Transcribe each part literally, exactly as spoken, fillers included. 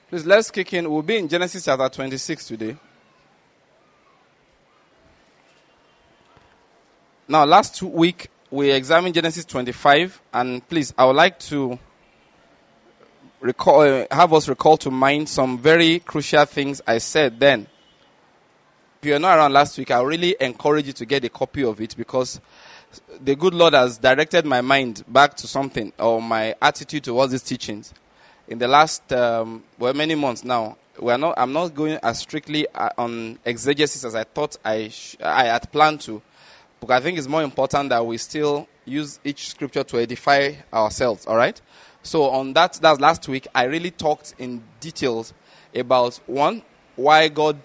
Please, let's kick in. We'll be in Genesis chapter twenty-six today. Now, last week, we examined Genesis twenty-five. And please, I would like to recall, uh, have us recall to mind some very crucial things I said then. If you're not around last week, I really encourage you to get a copy of it, because the good Lord has directed my mind back to something, or my attitude towards these teachings. In the last, um, well, many months now, we are not. I'm not going as strictly uh, on exegesis as I thought I sh- I had planned to, because I think it's more important that we still use each scripture to edify ourselves. All right. So on that, that's last week. I really talked in details about one, why God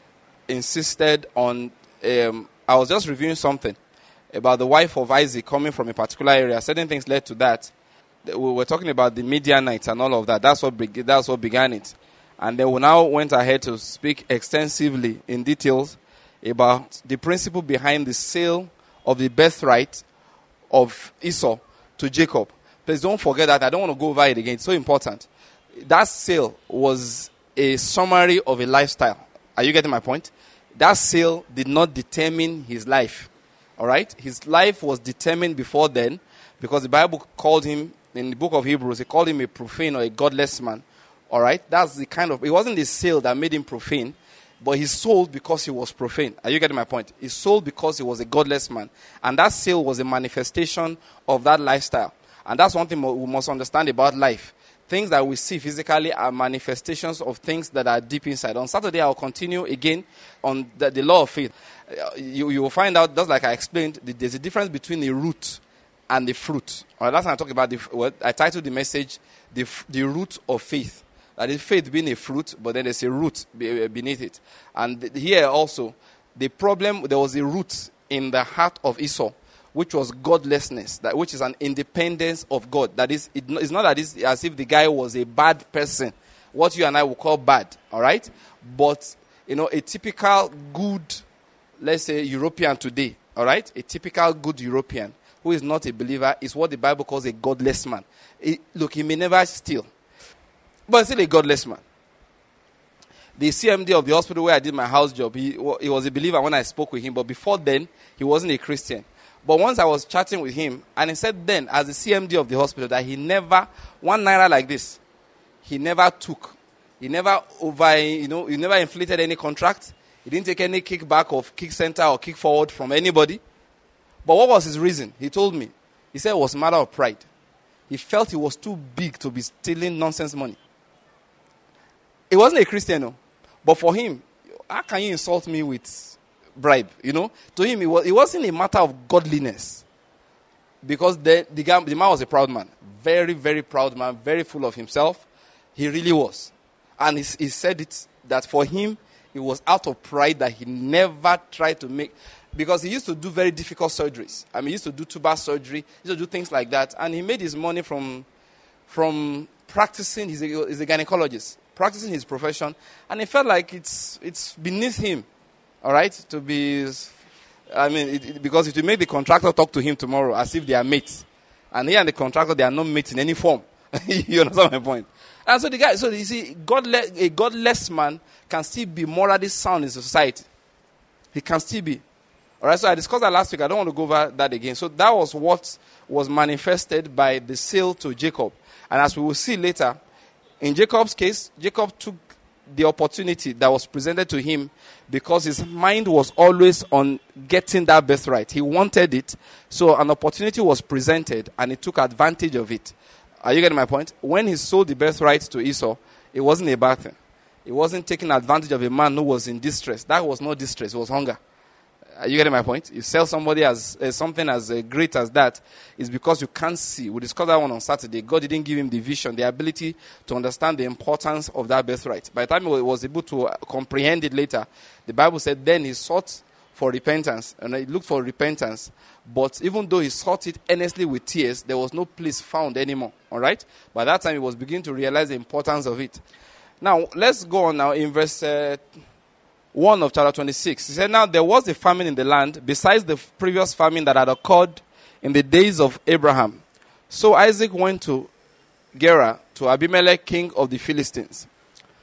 insisted on. Um, I was just reviewing something about the wife of Isaac coming from a particular area. Certain things led to that. We were talking about the Midianites and all of that. That's what be- that's what began it. And then we now went ahead to speak extensively in details about the principle behind the sale of the birthright of Esau to Jacob. Please don't forget that. I don't want to go over it again. It's so important. That sale was a summary of a lifestyle. Are you getting my point? That sale did not determine his life. All right? His life was determined before then, because the Bible called him, in the book of Hebrews, it called him a profane or a godless man. All right? That's the kind of, it wasn't the sale that made him profane, but he sold because he was profane. Are you getting my point? He sold because he was a godless man. And that sale was a manifestation of that lifestyle. And that's one thing we must understand about life. Things that we see physically are manifestations of things that are deep inside. On Saturday, I'll continue again on the, the law of faith. You, you will find out, just like I explained, there's a difference between the root and the fruit. All right, that's when I talk about the. Well, I titled the message the the root of faith. That is faith being a fruit, but then there's a root beneath it. And here also, the problem, there was a root in the heart of Esau, which was godlessness, that which is an independence of God. That is, it, it's not that it's as if the guy was a bad person, what you and I will call bad. All right, but you know, a typical good, let's say European today. All right, a typical good European who is not a believer is what the Bible calls a godless man. It, look, he may never steal, but still a godless man. The C M D of the hospital where I did my house job, he, he was a believer when I spoke with him, but before then, he wasn't a Christian. But once I was chatting with him, and he said then, as the C M D of the hospital, that he never, one naira like this, he never took. He never over, you know, he never inflated any contract. He didn't take any kickback or kick center or kick forward from anybody. But what was his reason? He told me. He said it was a matter of pride. He felt he was too big to be stealing nonsense money. He wasn't a Christian, no. But for him, how can you insult me with bribe? You know, to him, it, was, it wasn't a matter of godliness. Because the, the, guy, the man was a proud man. Very, very proud man. Very full of himself. He really was. And he, he said it, that for him, it was out of pride that he never tried to make... Because he used to do very difficult surgeries. I mean, he used to do tuber surgery. He used to do things like that. And he made his money from from practicing. He's a, he's a gynecologist. Practicing his profession. And he felt like it's it's beneath him, all right, to be... I mean, it, it, because if you make the contractor talk to him tomorrow as if they are mates. And he and the contractor, they are not mates in any form. You understand my point? And so the guy... So you see, godless, a godless man can still be morally sound in society. He can still be. All right, so I discussed that last week. I don't want to go over that again. So that was what was manifested by the sale to Jacob. And as we will see later, in Jacob's case, Jacob took the opportunity that was presented to him because his mind was always on getting that birthright. He wanted it. So an opportunity was presented and he took advantage of it. Are you getting my point? When he sold the birthright to Esau, it wasn't a bad thing. It wasn't taking advantage of a man who was in distress. That was not distress. It was hunger. Are you getting my point? You sell somebody as uh, something as uh, great as that is because you can't see. We discussed that one on Saturday. God didn't give him the vision, the ability to understand the importance of that birthright. By the time he was able to uh, comprehend it later, the Bible said then he sought for repentance. And he looked for repentance. But even though he sought it earnestly with tears, there was no place found anymore. All right? By that time, he was beginning to realize the importance of it. Now, let's go on now in verse... Uh, one of chapter twenty-six. He said, now there was a famine in the land besides the previous famine that had occurred in the days of Abraham. So Isaac went to Gerar, to Abimelech, king of the Philistines.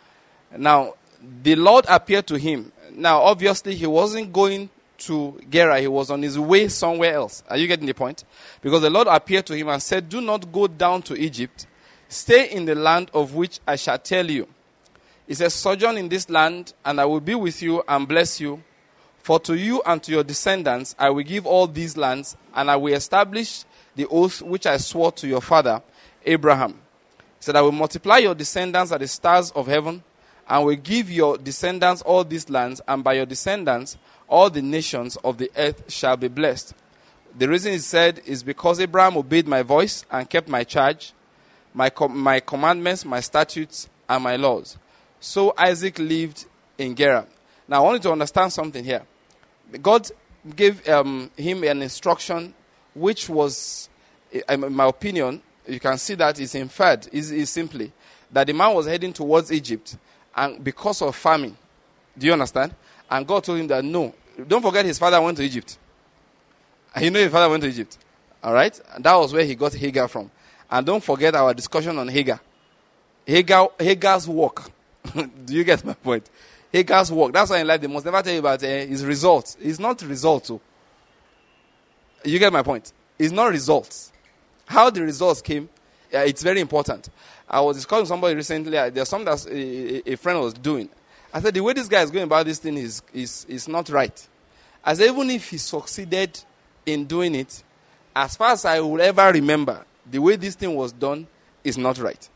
Now, the Lord appeared to him. Now, obviously, he wasn't going to Gerar. He was on his way somewhere else. Are you getting the point? Because the Lord appeared to him and said, do not go down to Egypt. Stay in the land of which I shall tell you. He says, sojourn in this land, and I will be with you and bless you. For to you and to your descendants I will give all these lands, and I will establish the oath which I swore to your father, Abraham. He said, I will multiply your descendants as the stars of heaven, and will give your descendants all these lands, and by your descendants all the nations of the earth shall be blessed. The reason he said is because Abraham obeyed my voice and kept my charge, my, com- my commandments, my statutes, and my laws. So Isaac lived in Gerar. Now I want you to understand something here. God gave um, him an instruction which was, in my opinion, you can see that it's inferred, is is simply that the man was heading towards Egypt, and because of famine. Do you understand? And God told him that no, don't forget his father went to Egypt. And you know his father went to Egypt. All right? And that was where he got Hagar from. And don't forget our discussion on Hagar. Hagar Hagar's work. Do you get my point? Hagar's work. That's why in life they must never tell you about uh, his results. It's not results. So. You get my point? It's not results. How the results came, uh, it's very important. I was discussing somebody recently. Uh, there's something that a, a friend was doing. I said, the way this guy is going about this thing is, is, is not right. I said, even if he succeeded in doing it, as far as I will ever remember, the way this thing was done is not right.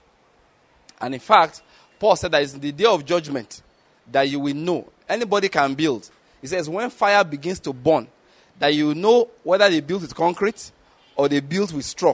And in fact, Paul said that it's the day of judgment that you will know. Anybody can build. He says, when fire begins to burn, that you know whether they built with concrete or they built with straw.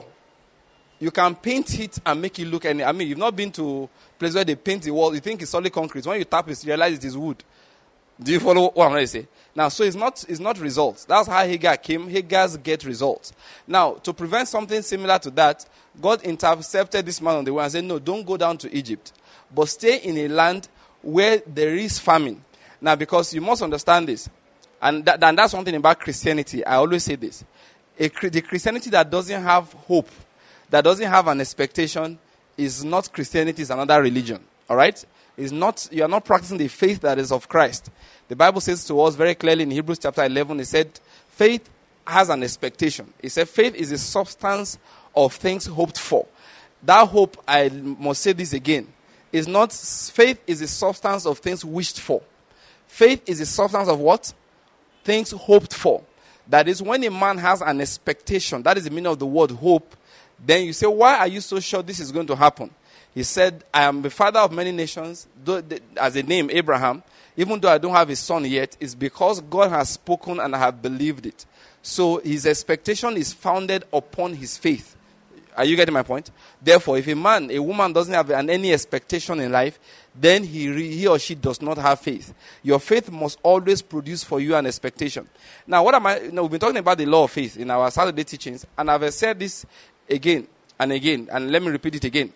You can paint it and make it look any. I mean, you've not been to a place where they paint the wall. You think it's solid concrete. When you tap it, you realize it is wood. Do you follow what I'm going to say? Now, so it's not it's not results. That's how Hagar came. Hagar's get results. Now, to prevent something similar to that, God intercepted this man on the way and said, no, don't go down to Egypt, but stay in a land where there is famine. Now, because you must understand this, and, that, and that's one thing about Christianity. I always say this. A, the Christianity that doesn't have hope, that doesn't have an expectation, is not Christianity, it's another religion. All right? Is not you are not practicing the faith that is of Christ. The Bible says to us very clearly in Hebrews chapter eleven, it said, faith has an expectation. It said faith is the substance of things hoped for. That hope, I must say this again, is not, faith is the substance of things wished for. Faith is the substance of what? Things hoped for. That is, when a man has an expectation, that is the meaning of the word hope, then you say, why are you so sure this is going to happen? He said, I am the father of many nations, though, as a name, Abraham, even though I don't have a son yet, it's because God has spoken and I have believed it. So his expectation is founded upon his faith. Are you getting my point? Therefore, if a man, a woman doesn't have an, any expectation in life, then he, re, he or she does not have faith. Your faith must always produce for you an expectation. Now, what am I? You know, we've been talking about the law of faith in our Saturday teachings, and I've said this again and again, and let me repeat it again.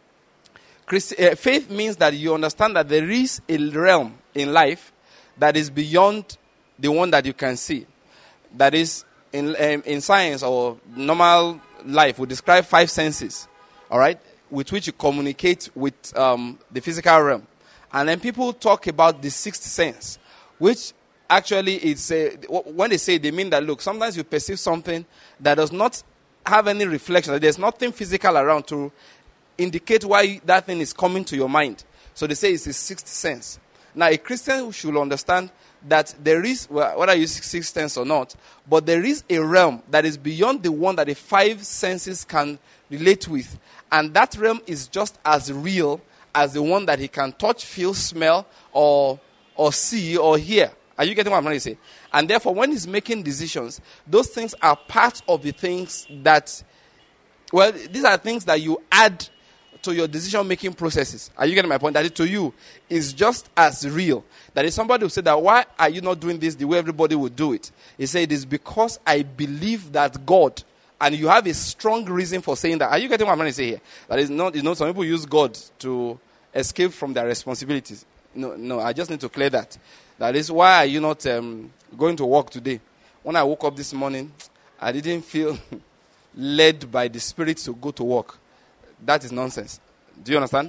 Christ, uh, faith means that you understand that there is a realm in life that is beyond the one that you can see. That is, in um, in science or normal life, we describe five senses, all right, with which you communicate with um, the physical realm. And then people talk about the sixth sense, which actually is, uh, when they say, they mean that, look, sometimes you perceive something that does not have any reflection, there's nothing physical around to indicate why that thing is coming to your mind. So they say it's the sixth sense. Now, a Christian should understand that there is, well, whether you use sixth sense or not, but there is a realm that is beyond the one that the five senses can relate with. And that realm is just as real as the one that he can touch, feel, smell, or or see, or hear. Are you getting what I'm trying to say? And therefore, when he's making decisions, those things are part of the things that, well, these are things that you add to your decision-making processes. Are you getting my point? That it to you is just as real. That is, somebody will say that, why are you not doing this the way everybody would do it? He said, it is because I believe that God, and you have a strong reason for saying that. Are you getting what I'm trying to say here? That is not, you know, some people use God to escape from their responsibilities. No, no, I just need to clear that. That is, why are you not um, going to work today? When I woke up this morning, I didn't feel led by the Spirit to go to work. That is nonsense. Do you understand?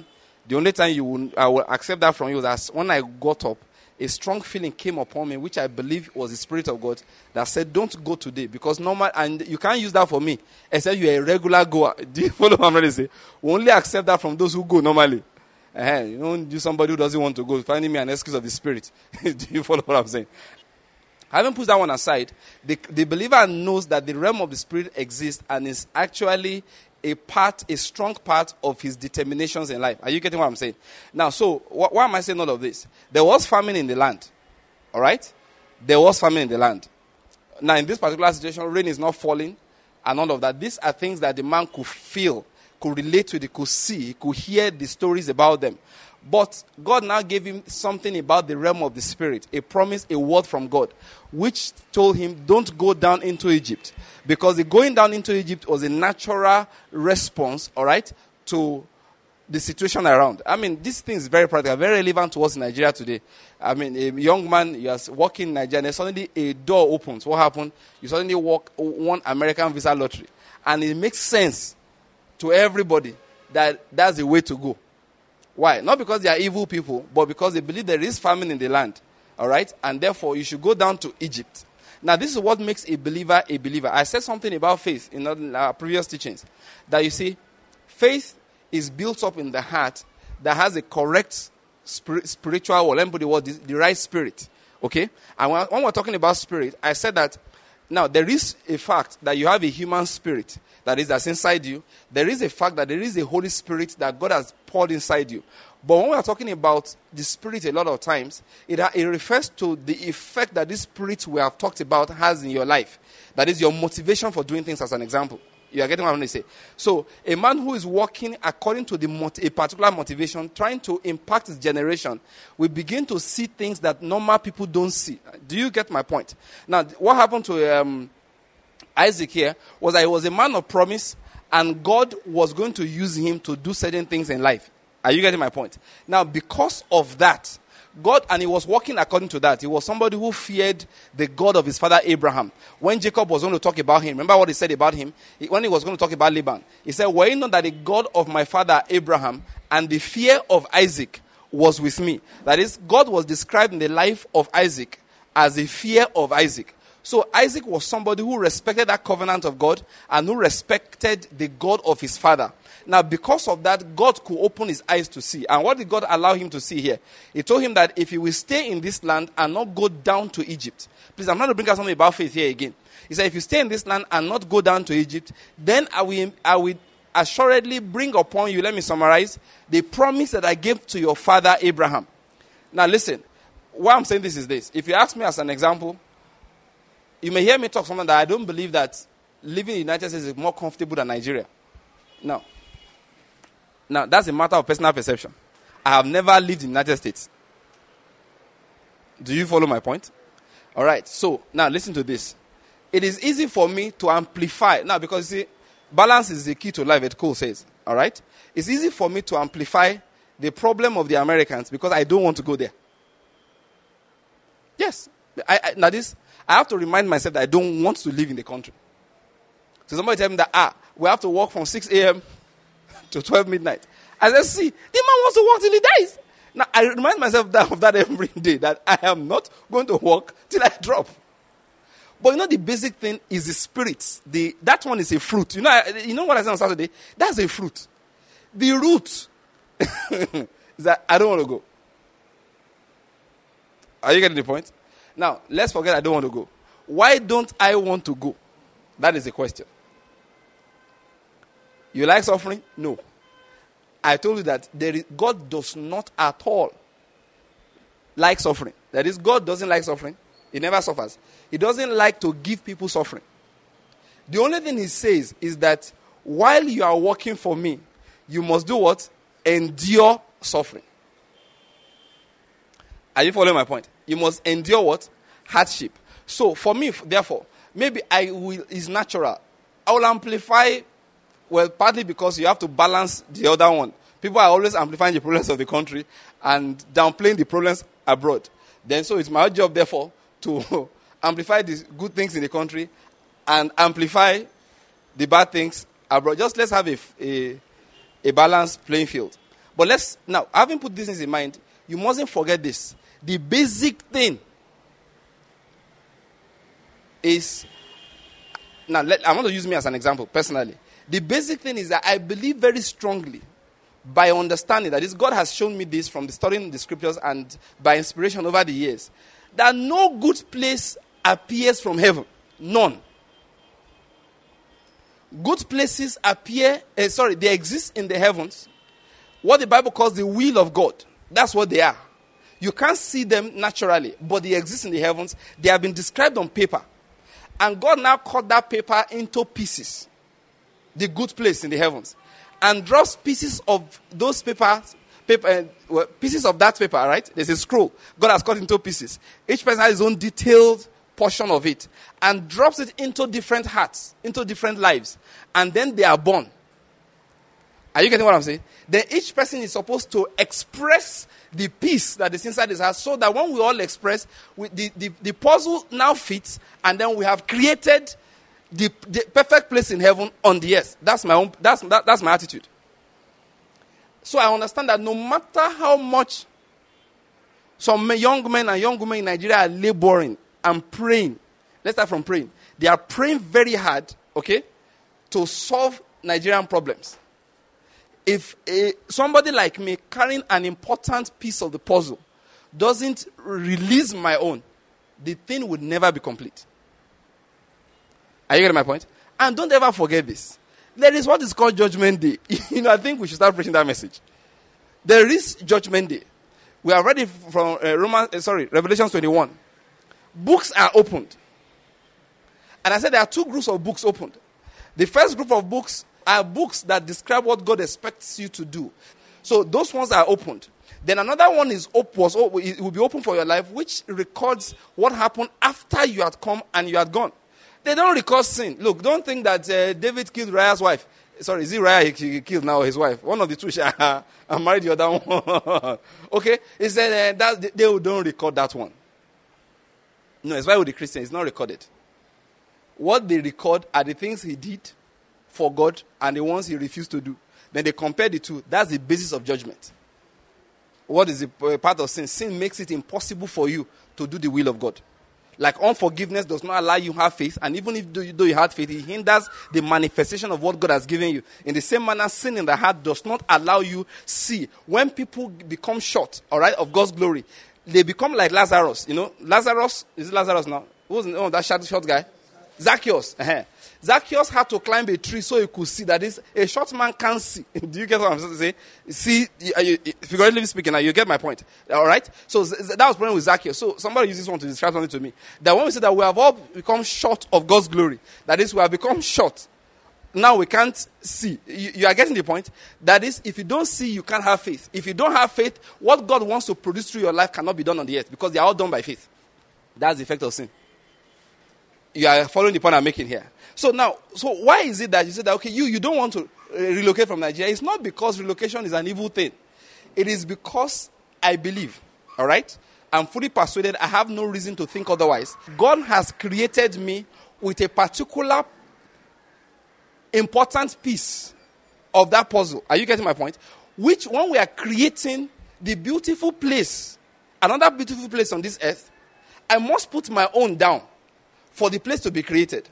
The only time you will, I will accept that from you is that when I got up, a strong feeling came upon me, which I believe was the Spirit of God, that said, don't go today. Because normal, and you can't use that for me, except you're a regular goer. Do you follow what I'm trying to say? We only accept that from those who go normally. Uh-huh. You don't do somebody who doesn't want to go, finding me an excuse of the Spirit. Do you follow what I'm saying? Having put that one aside, the, the believer knows that the realm of the Spirit exists and is actually a part, a strong part of his determinations in life. Are you getting what I'm saying? Now, so, wh- why am I saying all of this? There was famine in the land. All right? There was famine in the land. Now, in this particular situation, rain is not falling and all of that. These are things that the man could feel, could relate to, he could see, he could hear the stories about them. But God now gave him something about the realm of the Spirit, a promise, a word from God, which told him, don't go down into Egypt. Because the going down into Egypt was a natural response, all right, to the situation around. I mean, this thing is very practical, very relevant to us in Nigeria today. I mean, a young man, you are walking in Nigeria, and suddenly a door opens. What happened? You suddenly walk one American visa lottery. And it makes sense to everybody that that's the way to go. Why? Not because they are evil people, but because they believe there is famine in the land. All right? And therefore, you should go down to Egypt. Now, this is what makes a believer a believer. I said something about faith in our previous teachings. That you see, faith is built up in the heart that has a correct spirit, spiritual, or let me put the word, the, the right spirit. Okay? And when, when we're talking about spirit, I said that, now, there is a fact that you have a human spirit that is that's inside you. There is a fact that there is a Holy Spirit that God has poured inside you. But when we are talking about the Spirit a lot of times, it, it refers to the effect that this Spirit we have talked about has in your life. That is your motivation for doing things, as an example. You are getting what I'm going to say. So, a man who is working according to the mot- a particular motivation, trying to impact his generation, will begin to see things that normal people don't see. Do you get my point? Now, what happened to um, Isaac here was that he was a man of promise, and God was going to use him to do certain things in life. Are you getting my point? Now, because of that, God, and he was walking according to that. He was somebody who feared the God of his father Abraham. When Jacob was going to talk about him, remember what he said about him? He, when he was going to talk about Laban, he said, were it not that the God of my father Abraham and the fear of Isaac was with me. That is, God was describing the life of Isaac as the fear of Isaac. So Isaac was somebody who respected that covenant of God and who respected the God of his father. Now, because of that, God could open his eyes to see. And what did God allow him to see here? He told him that if he will stay in this land and not go down to Egypt. Please, I'm not going to bring out something about faith here again. He said, if you stay in this land and not go down to Egypt, then I will, I will assuredly bring upon you, let me summarize, the promise that I gave to your father Abraham. Now, listen, why I'm saying this is this. If you ask me as an example, you may hear me talk something that I don't believe that living in the United States is more comfortable than Nigeria. No. Now, that's a matter of personal perception. I have never lived in the United States. Do you follow my point? All right. So, now listen to this. It is easy for me to amplify. Now, because you see, balance is the key to life, Ed Cole says. All right. It's easy for me to amplify the problem of the Americans because I don't want to go there. Yes. I, I, now, this, I have to remind myself that I don't want to live in the country. So, somebody tell me that, ah, we have to work from six a.m. to twelve midnight. I said, see, the man wants to work till he dies. Now, I remind myself that, of that every day, that I am not going to work till I drop. But you know, the basic thing is the spirit. The, that one is a fruit. You know, I, you know what I said on Saturday? That's a fruit. The root is that I don't want to go. Are you getting the point? Now, let's forget I don't want to go. Why don't I want to go? That is the question. You like suffering? No. I told you that there is, God does not at all like suffering. That is, God doesn't like suffering. He never suffers. He doesn't like to give people suffering. The only thing he says is that while you are working for me, you must do what? Endure suffering. Are you following my point? You must endure what? Hardship. So for me, therefore, maybe I will, it's natural. I will amplify. Well, partly because you have to balance the other one. People are always amplifying the problems of the country and downplaying the problems abroad. Then, so it's my job, therefore, to amplify the good things in the country and amplify the bad things abroad. Just let's have a, a, a balanced playing field. But let's, now, having put this in mind, you mustn't forget this. The basic thing is, now let, I want to use me as an example, personally. The basic thing is that I believe very strongly, by understanding that this, God has shown me this from the studying the scriptures and by inspiration over the years, that no good place appears from heaven. None. Good places appear, uh, sorry, they exist in the heavens. What the Bible calls the will of God. That's what they are. You can't see them naturally, but they exist in the heavens. They have been described on paper. And God now cut that paper into pieces. The good place in the heavens. And drops pieces of those papers, paper, uh, well, pieces of that paper, right? There's a scroll. God has cut into pieces. Each person has his own detailed portion of it. And drops it into different hearts, into different lives. And then they are born. Are you getting what I'm saying? Then each person is supposed to express the peace that is inside his heart, so that when we all express, we, the, the, the puzzle now fits, and then we have created the, the perfect place in heaven on the earth. That's my own. That's that, that's my attitude. So I understand that no matter how much some young men and young women in Nigeria are laboring and praying, let's start from praying. They are praying very hard, okay, to solve Nigerian problems. If a, somebody like me carrying an important piece of the puzzle doesn't release my own, the thing would never be complete. Are you getting my point? And don't ever forget this. There is what is called Judgment Day. You know, I think we should start preaching that message. There is Judgment Day. We are ready from uh, Romans, uh, sorry, Revelation twenty-one. Books are opened. And I said there are two groups of books opened. The first group of books are books that describe what God expects you to do. So those ones are opened. Then another one is op- was op- it will be open for your life, which records what happened after you had come and you had gone. They don't record sin. Look, don't think that uh, David killed Uriah's wife. Sorry, is it Uriah he, he killed now, his wife? One of the two. I married the other one. Okay? He said uh, that they, they don't record that one. No, it's why with the Christian, it's not recorded. What they record are the things he did for God and the ones he refused to do. Then they compare the two. That's the basis of judgment. What is the part of sin? Sin makes it impossible for you to do the will of God. Like unforgiveness does not allow you to have faith, and even if though you, though you had faith, it hinders the manifestation of what God has given you. In the same manner, sin in the heart does not allow you see. When people become short, all right, of God's glory, they become like Lazarus. You know, Lazarus, is it Lazarus now? Who was oh, that short, short guy? Zacchaeus. Uh-huh. Zacchaeus had to climb a tree so he could see. That is, a short man can't see. Do you get what I'm saying to say? See, you, you, figuratively speaking, now you get my point. All right? So that was the problem with Zacchaeus. So somebody uses this one to describe something to me. That when we say that we have all become short of God's glory, that is, we have become short. Now we can't see. You, you are getting the point? That is, if you don't see, you can't have faith. If you don't have faith, what God wants to produce through your life cannot be done on the earth, because they are all done by faith. That's the effect of sin. You are following the point I'm making here. So now, so why is it that you say that, okay, you, you don't want to relocate from Nigeria? It's not because relocation is an evil thing. It is because I believe, all right? I'm fully persuaded. I have no reason to think otherwise. God has created me with a particular important piece of that puzzle. Are you getting my point? Which, when we are creating the beautiful place, another beautiful place on this earth, I must put my own down for the place to be created.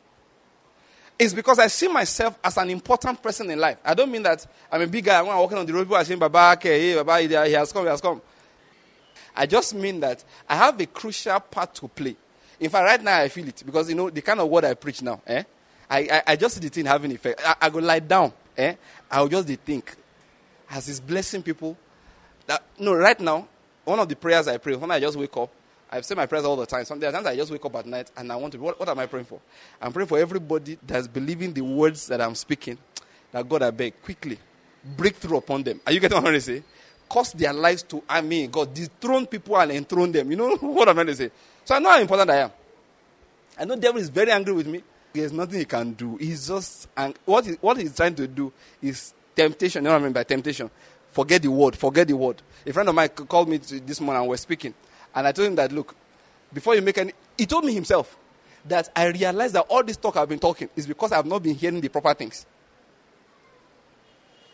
It's because I see myself as an important person in life. I don't mean that I'm a big guy. When I'm walking on the road, people are saying, Baba, okay, hey, Baba, he has come, he has come. I just mean that I have a crucial part to play. In fact, right now I feel it. Because, you know, the kind of word I preach now, eh? I, I, I just see the thing having effect. I, I go lie down, eh? I will just think, as he's blessing people. That, no, right now, one of the prayers I pray, when I just wake up, I've said my prayers all the time. Sometimes I just wake up at night and I want to, what, what am I praying for? I'm praying for everybody that's believing the words that I'm speaking. That God, I beg, quickly, breakthrough upon them. Are you getting what I'm trying to say? Cause their lives to, I mean, God, dethrone people and enthrone them. You know what I'm trying to say? So I know how important I am. I know the devil is very angry with me. There's nothing he can do. He's just, and what, he, what he's trying to do is temptation. You know what I mean by temptation? Forget the word, forget the word. A friend of mine called me to this morning and we're speaking. And I told him that, look, before you make any... He told me himself that I realized that all this talk I've been talking is because I have not been hearing the proper things.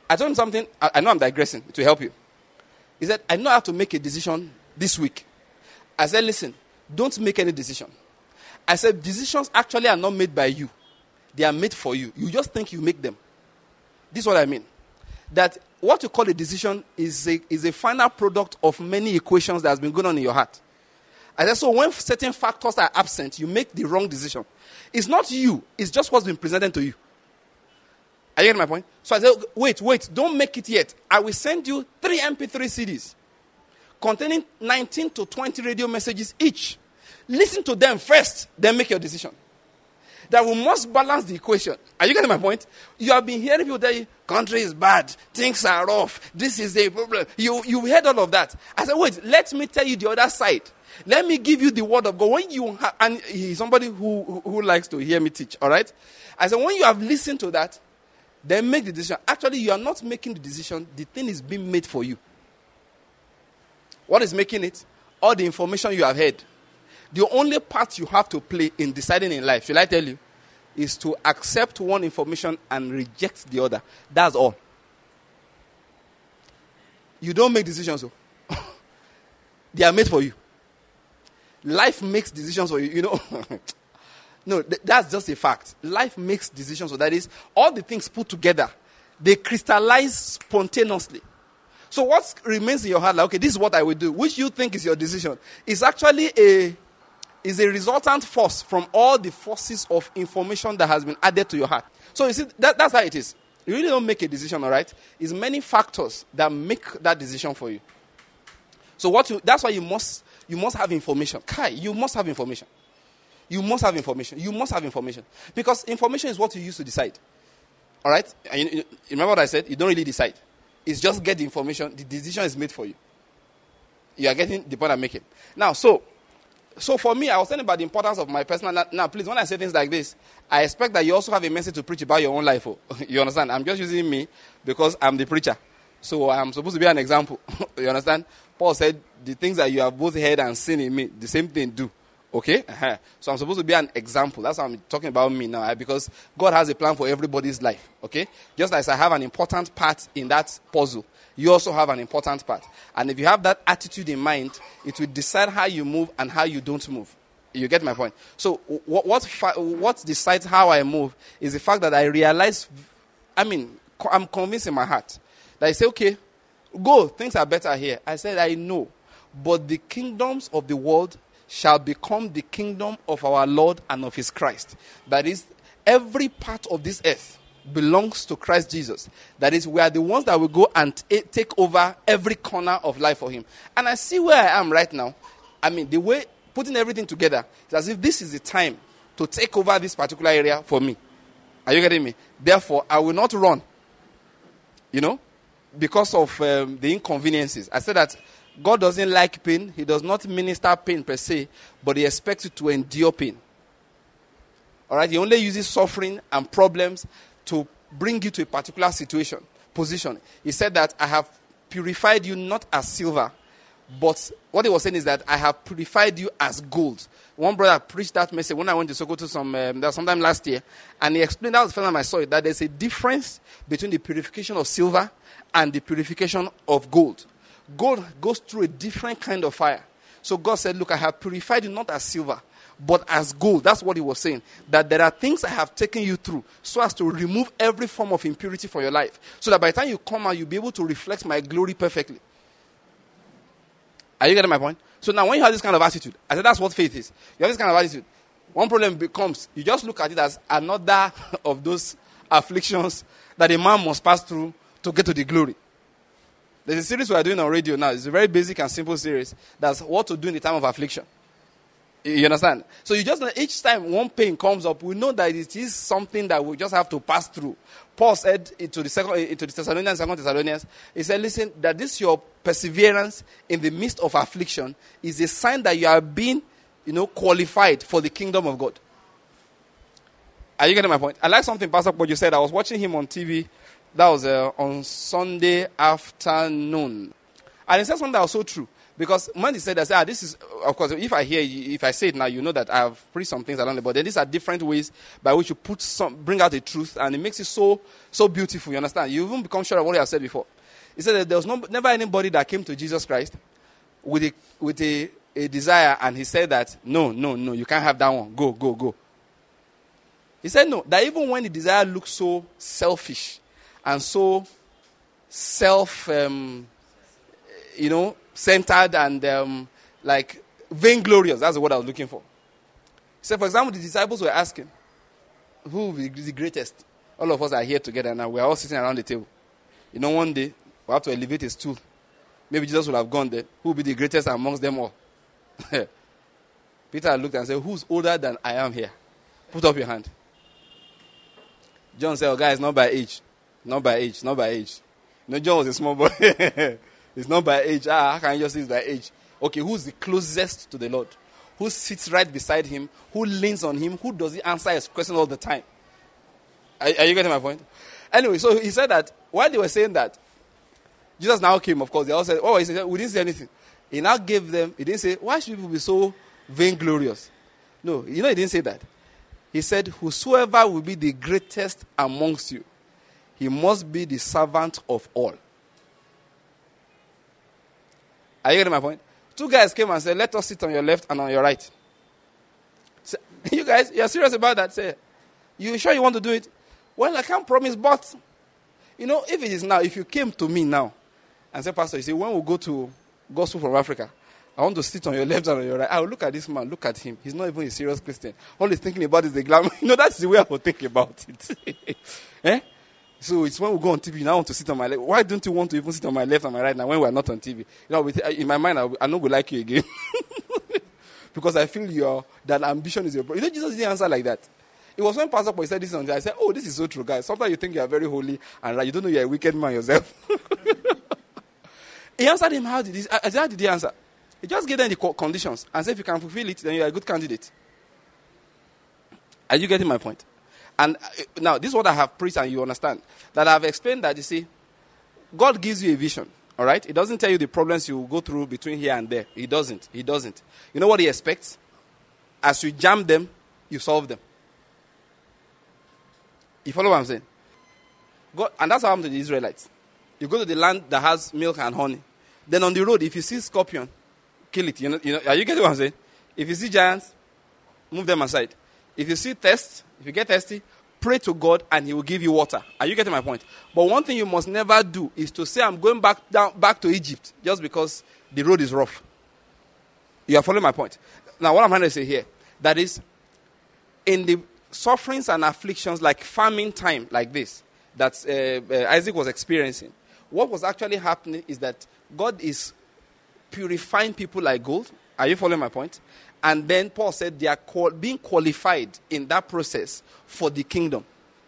I told him something. I, I know I'm digressing to help you. He said, I know I have to make a decision this week. I said, listen, don't make any decision. I said, decisions actually are not made by you. They are made for you. You just think you make them. This is what I mean. That what you call a decision is a, is a final product of many equations that has been going on in your heart. I said, so when certain factors are absent, you make the wrong decision. It's not you. It's just what's been presented to you. Are you getting my point? So I said, wait, wait, don't make it yet. I will send you three M P three C Ds containing nineteen to twenty radio messages each. Listen to them first, then make your decision. That we must balance the equation. Are you getting my point? You have been hearing people tell you, country is bad, things are rough, this is a problem. You, you've heard all of that. I said, wait, let me tell you the other side. Let me give you the word of God. When you ha- and he's somebody who, who, who likes to hear me teach, all right? I said, when you have listened to that, then make the decision. Actually, you are not making the decision. The thing is being made for you. What is making it? All the information you have heard. The only part you have to play in deciding in life, shall I tell you, is to accept one information and reject the other. That's all. You don't make decisions. So. They are made for you. Life makes decisions for you. You know. No, th- that's just a fact. Life makes decisions. So that is, all the things put together, they crystallize spontaneously. So what remains in your heart, like, okay, this is what I will do, which you think is your decision, is actually a is a resultant force from all the forces of information that has been added to your heart. So you see, that, that's how it is. You really don't make a decision, all right? It's many factors that make that decision for you. So what you, that's why you must you must have information. Kai, you must have information. You must have information. You must have information. Because information is what you use to decide. All right? And you, you remember what I said? You don't really decide. It's just get the information. The decision is made for you. You are getting the point I'm making. Now, so, so for me, I was telling about the importance of my personal... Now, now, please, when I say things like this, I expect that you also have a message to preach about your own life. Oh. You understand? I'm just using me because I'm the preacher. So I'm supposed to be an example. You understand? Paul said, the things that you have both heard and seen in me, the same thing do. Okay? Uh-huh. So I'm supposed to be an example. That's why I'm talking about me now. Because God has a plan for everybody's life. Okay? Just as I have an important part in that puzzle, you also have an important part. And if you have that attitude in mind, it will decide how you move and how you don't move. You get my point? So what what, what decides how I move is the fact that I realize, I mean, I'm convinced in my heart that I say, okay, go, things are better here. I said, I know. But the kingdoms of the world shall become the kingdom of our Lord and of his Christ. That is, every part of this earth belongs to Christ Jesus. That is, we are the ones that will go and t- take over every corner of life for him. And I see where I am right now. I mean, the way, putting everything together, it's as if this is the time to take over this particular area for me. Are you getting me? Therefore, I will not run. You know, because of um, the inconveniences. I said that God doesn't like pain. He does not minister pain per se, but he expects you to endure pain. All right? He only uses suffering and problems to bring you to a particular situation, position. He said that I have purified you not as silver, but what he was saying is that I have purified you as gold. One brother preached that message when I went to Sokoto some, um, sometime last year, and he explained, that was the first time I saw it, that there's a difference between the purification of silver and the purification of gold. Gold goes through a different kind of fire. So God said, look, I have purified you not as silver, but as gold. That's what he was saying. That there are things I have taken you through so as to remove every form of impurity from your life. So that by the time you come out, you'll be able to reflect my glory perfectly. Are you getting my point? So now when you have this kind of attitude, I said that's what faith is. You have this kind of attitude. One problem becomes, you just look at it as another of those afflictions that a man must pass through to get to the glory. There's a series we are doing on radio now. It's a very basic and simple series. That's what to do in the time of affliction. You understand? So you just know each time one pain comes up, we know that it is something that we just have to pass through. Paul said to the second, to the Thessalonians, second Thessalonians, he said, listen, that this your perseverance in the midst of affliction is a sign that you are being, you know, qualified for the kingdom of God. Are you getting my point? I like something Pastor Poju said. I was watching him on T V. That was uh, on Sunday afternoon. And he said something that was so true. Because when he said that, ah, this is, of course, if I hear, if I say it now, you know that I have preached some things along the, but then these are different ways by which you put some, bring out the truth, and it makes it so, so beautiful. You understand? You even become sure of what you have said before. He said that there was no, never anybody that came to Jesus Christ with a, with a, a desire, and he said that, no, no, no, you can't have that one. Go, go, go. He said no, that even when the desire looks so selfish and so self, um, you know, centered and um, like vainglorious. That's the word I was looking for. So, for example, the disciples were asking, who will be the greatest? All of us are here together now. We are all sitting around the table. You know, one day, we have to elevate a stool. Maybe Jesus would have gone there. Who will be the greatest amongst them all? Peter looked and said, who's older than I am here? Put up your hand. John said, oh, guys, not by age. Not by age, not by age. You know, John was a small boy. It's not by age. Ah, how can you just say it's by age? Okay, who's the closest to the Lord? Who sits right beside him? Who leans on him? Who does he answer his question all the time? Are, are you getting my point? Anyway, so he said that while they were saying that, Jesus now came, of course. They all said, oh, he said, we didn't say anything. He now gave them, he didn't say, why should people be so vainglorious? No, you know, he didn't say that. He said, whosoever will be the greatest amongst you, he must be the servant of all. Are you getting my point? Two guys came and said, let us sit on your left and on your right. So, you guys, you're serious about that? Say, you sure you want to do it? Well, I can't promise, but, you know, if it is now, if you came to me now and said, Pastor, you see, when we go to Gospel from Africa, I want to sit on your left and on your right. I will look at this man, look at him. He's not even a serious Christian. All he's thinking about is the glamour. You know, that's the way I would think about it. eh? So it's when we go on T V, now I want to sit on my left. Why don't you want to even sit on my left and my right now when we're not on T V? You know, in my mind, I, I know we like you again. Because I feel your that ambition is your problem. You know, Jesus didn't answer like that. It was when Pastor Paul said this on I said, oh, this is so true, guys. Sometimes you think you are very holy and like, you don't know you're a wicked man yourself. He answered him, how did he, I said, how did he answer? He just gave them the conditions and said, if you can fulfill it, then you are a good candidate. Are you getting my point? And now, this is what I have preached, and you understand. That I have explained that, you see, God gives you a vision, all right? He doesn't tell you the problems you will go through between here and there. He doesn't. He doesn't. You know what he expects? As you jam them, you solve them. You follow what I'm saying? God, and that's what happened to the Israelites. You go to the land that has milk and honey. Then on the road, if you see scorpion, kill it. You know, you know, are you getting what I'm saying? If you see giants, move them aside. If you see thirst, if you get thirsty, pray to God and he will give you water. Are you getting my point? But one thing you must never do is to say, I'm going back down back to Egypt just because the road is rough. You are following my point? Now, what I'm trying to say here, that is, in the sufferings and afflictions like famine time like this, that uh, uh, Isaac was experiencing, what was actually happening is that God is purifying people like gold. Are you following my point? And then Paul said they are qual- being qualified in that process for the kingdom.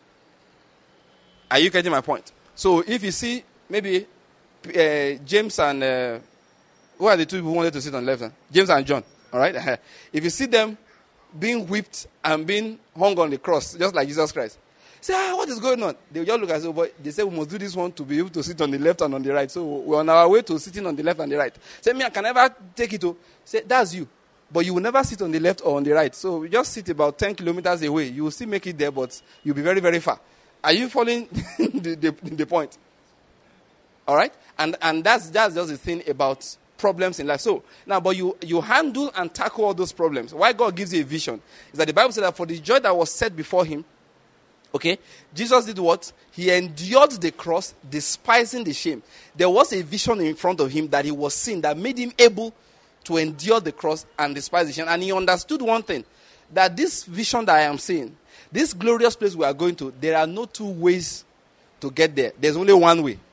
Are you getting my point? So if you see maybe uh, James and uh, who are the two who wanted to sit on the left hand? James and John. All right. If you see them being whipped and being hung on the cross, just like Jesus Christ, say, ah, what is going on? They just look at you, but they say we must do this one to be able to sit on the left and on the right. So we're on our way to sitting on the left and the right. Say, me, I can never take it to. Say, that's you. But you will never sit on the left or on the right. So we just sit about ten kilometers away. You will still make it there, but you'll be very, very far. Are you following the, the, the point? All right? And and that's, that's just the thing about problems in life. So, now, but you, you handle and tackle all those problems. Why God gives you a vision is that the Bible said that for the joy that was set before him, okay, Jesus did what? He endured the cross, despising the shame. There was a vision in front of him that he was seeing that made him able to endure the cross and despise the shame. And he understood one thing, that this vision that I am seeing, this glorious place we are going to, there are no two ways to get there. There's only one way.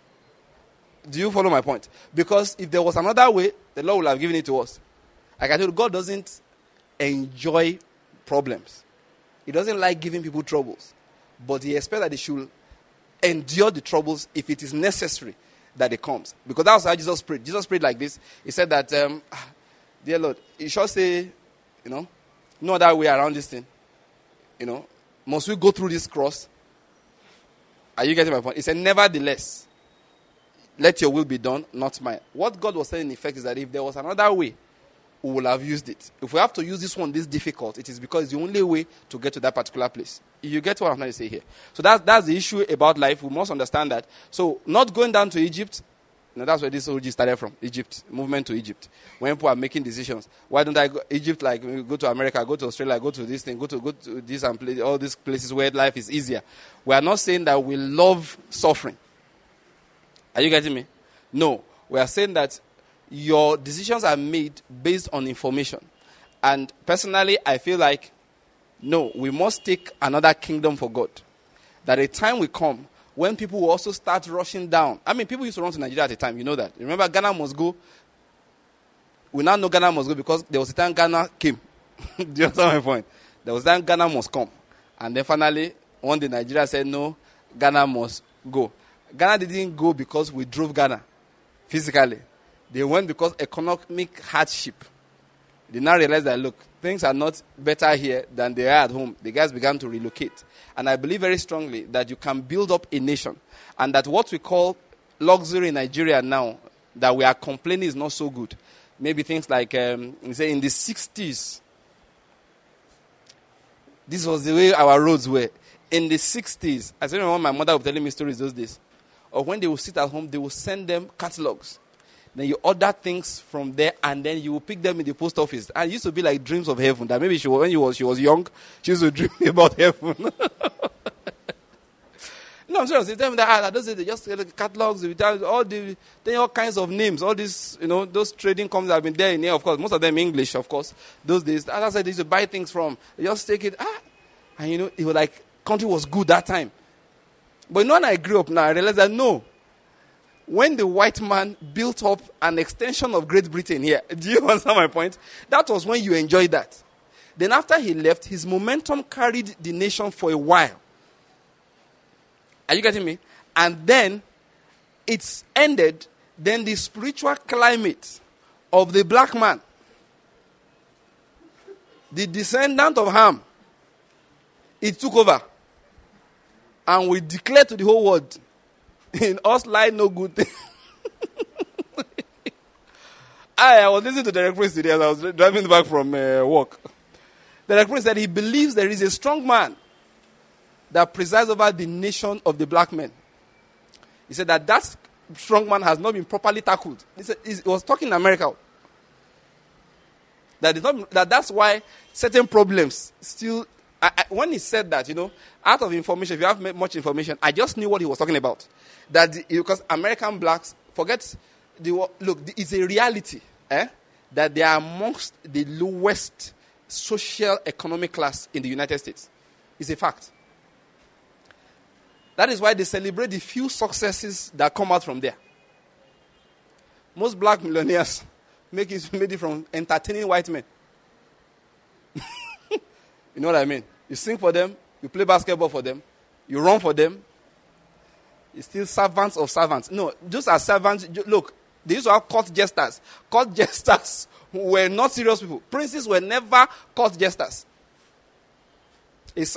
Do you follow my point? Because if there was another way, the Lord would have given it to us. Like I told you, God doesn't enjoy problems. He doesn't like giving people troubles. But he expects that they should endure the troubles if it is necessary that it comes. Because that's how Jesus prayed. Jesus prayed like this. He said that, um, dear Lord, you should say, you know, no other way around this thing. You know, must we go through this cross? Are you getting my point? He said, nevertheless, let your will be done, not mine. What God was saying in effect is that if there was another way, we will have used it. If we have to use this one this difficult, it is because it's the only way to get to that particular place. You get what I'm trying to say here. So that's, that's the issue about life. We must understand that. So not going down to Egypt, no, that's where this O G started from, Egypt, movement to Egypt. When people are making decisions, why don't I go Egypt, like go to America, go to Australia, go to this thing, go to go to this and play, all these places where life is easier. We are not saying that we love suffering. Are you getting me? No. We are saying that your decisions are made based on information. And personally, I feel like, no, we must take another kingdom for God. That a time will come when people will also start rushing down. I mean, people used to run to Nigeria at the time, you know that. Remember, Ghana must go. We now know Ghana must go because there was a time Ghana came. Do you understand my point? There was a time Ghana must come. And then finally, one day Nigeria said, no, Ghana must go. Ghana didn't go because we drove Ghana physically. They went because economic hardship. They now realize that, look, things are not better here than they are at home. The guys began to relocate. And I believe very strongly that you can build up a nation. And that what we call luxury in Nigeria now, that we are complaining is not so good. Maybe things like, um, say in the sixties, this was the way our roads were. In the sixties, I still remember my mother was telling me stories those days. Or when they would sit at home, they would send them catalogs. Then you order things from there, and then you will pick them in the post office. And it used to be like dreams of heaven. That maybe she, when she was, she was young, she used to dream about heaven. No, I'm serious. They tell me that, ah, those, they just get the catalogs, all the, they all kinds of names, all these, you know, those trading companies have been there in here, of course. Most of them English, of course. Those days, as I said, they used to buy things from. They just take it, ah, and you know, it was like, country was good that time. But you know, when I grew up now, I realized that no. When the white man built up an extension of Great Britain here, do you understand my point? That was when you enjoyed that. Then after he left, his momentum carried the nation for a while. Are you getting me? And then it's ended. Then the spiritual climate of the black man, the descendant of Ham, it took over. And we declared to the whole world, in us lie no good thing. I, I was listening to Derek Prince today as I was driving back from uh, work. Derek Prince said he believes there is a strong man that presides over the nation of the black men. He said that that strong man has not been properly tackled. He said he was talking in America. That, not, that that's why certain problems still. I, I, when he said that, you know, out of information, if you have much information, I just knew what he was talking about. That the, because American blacks, forget, the, look, it's a reality, eh, that they are amongst the lowest social economic class in the United States. It's a fact. That is why they celebrate the few successes that come out from there. Most black millionaires make it, made it from entertaining white men. You know what I mean? You sing for them, you play basketball for them, you run for them. It's still servants of servants. No, just as servants. Look, they used to have court jesters. Court jesters were not serious people. Princes were never court jesters. It's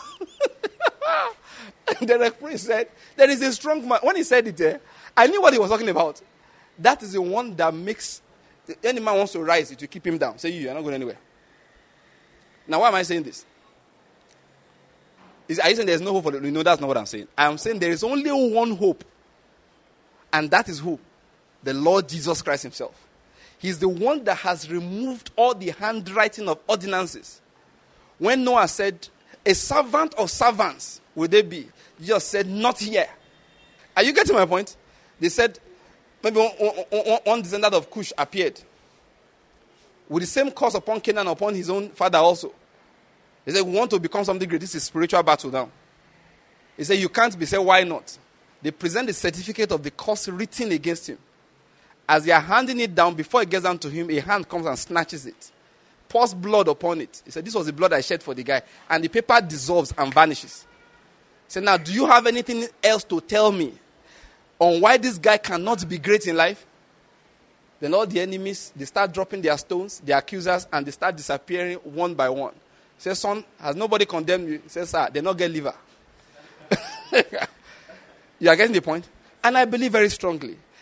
And then the prince said, there is a strong man. When he said it, eh, I knew what he was talking about. That is the one that makes, any man wants to rise, it will keep him down. Say, you, you're not going anywhere. Now, why am I saying this? Is, are you saying there's no hope for the... No, that's not what I'm saying. I'm saying there is only one hope. And that is who? The Lord Jesus Christ himself. He's the one that has removed all the handwriting of ordinances. When Noah said, a servant of servants will they be? Jesus said, not here. Are you getting my point? They said, maybe one, one, one descendant of Cush appeared with the same curse upon Canaan, upon his own father also. He said, we want to become something great. This is spiritual battle now. He said, you can't be. Say, why not? They present the certificate of the curse written against him. As they are handing it down, before it gets down to him, a hand comes and snatches it. Pours blood upon it. He said, this was the blood I shed for the guy. And the paper dissolves and vanishes. He said, now, do you have anything else to tell me on why this guy cannot be great in life? Then all the enemies, they start dropping their stones, their accusers, and they start disappearing one by one. He says, son, has nobody condemned you? He says, sir, they not get liver. You are getting the point? And I believe very strongly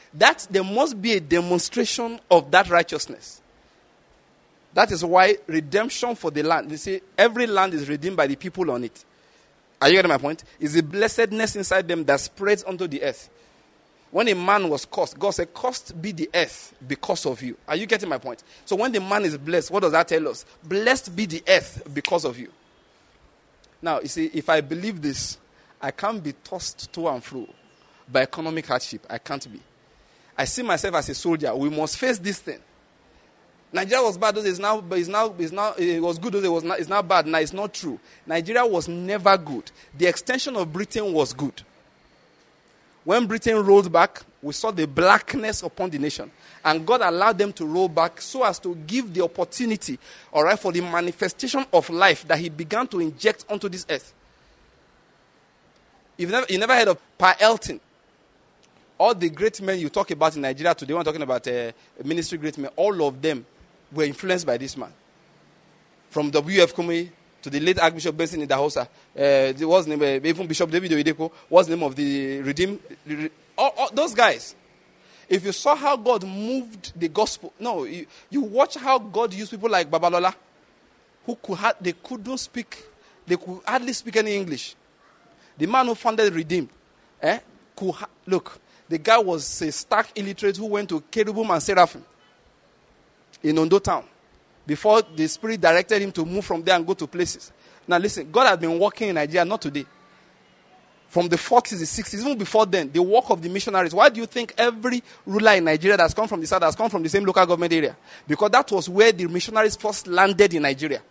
that there must be a demonstration of that righteousness. That is why redemption for the land. You see, every land is redeemed by the people on it. Are you getting my point? It's the blessedness inside them that spreads onto the earth. When a man was cursed, God said, cursed be the earth because of you. Are you getting my point? So when the man is blessed, what does that tell us? Blessed be the earth because of you. Now, you see, if I believe this, I can't be tossed to and fro by economic hardship. I can't be. I see myself as a soldier. We must face this thing. Nigeria was bad those days. Now, but it's now, it's now, it was good those days. It was not, it's now bad. Now it's not true. Nigeria was never good. The extension of Britain was good. When Britain rolled back, we saw the blackness upon the nation. And God allowed them to roll back so as to give the opportunity, all right, for the manifestation of life that he began to inject onto this earth. You've never, you never heard of Pa Elton. All the great men you talk about in Nigeria today, we're talking about uh, ministry great men, all of them were influenced by this man. From W F Kumuyi to the late Archbishop Benson Idahosa, uh, what's the name, uh, even Bishop David Oyedepo, what's the name of the Redeemed, all, all, those guys. If you saw how God moved the gospel, no, you, you watch how God used people like Babalola, who could ha- they couldn't speak, they could hardly speak any English. The man who founded Redeemed, eh, could ha- look, the guy was a stark illiterate who went to Cherubim and Seraphim in Ondo town before the Spirit directed him to move from there and go to places. Now listen, God has been working in Nigeria, not today. From the forties, the sixties, even before then, the work of the missionaries. Why do you think every ruler in Nigeria that's come from the south has come from the same local government area? Because that was where the missionaries first landed in Nigeria.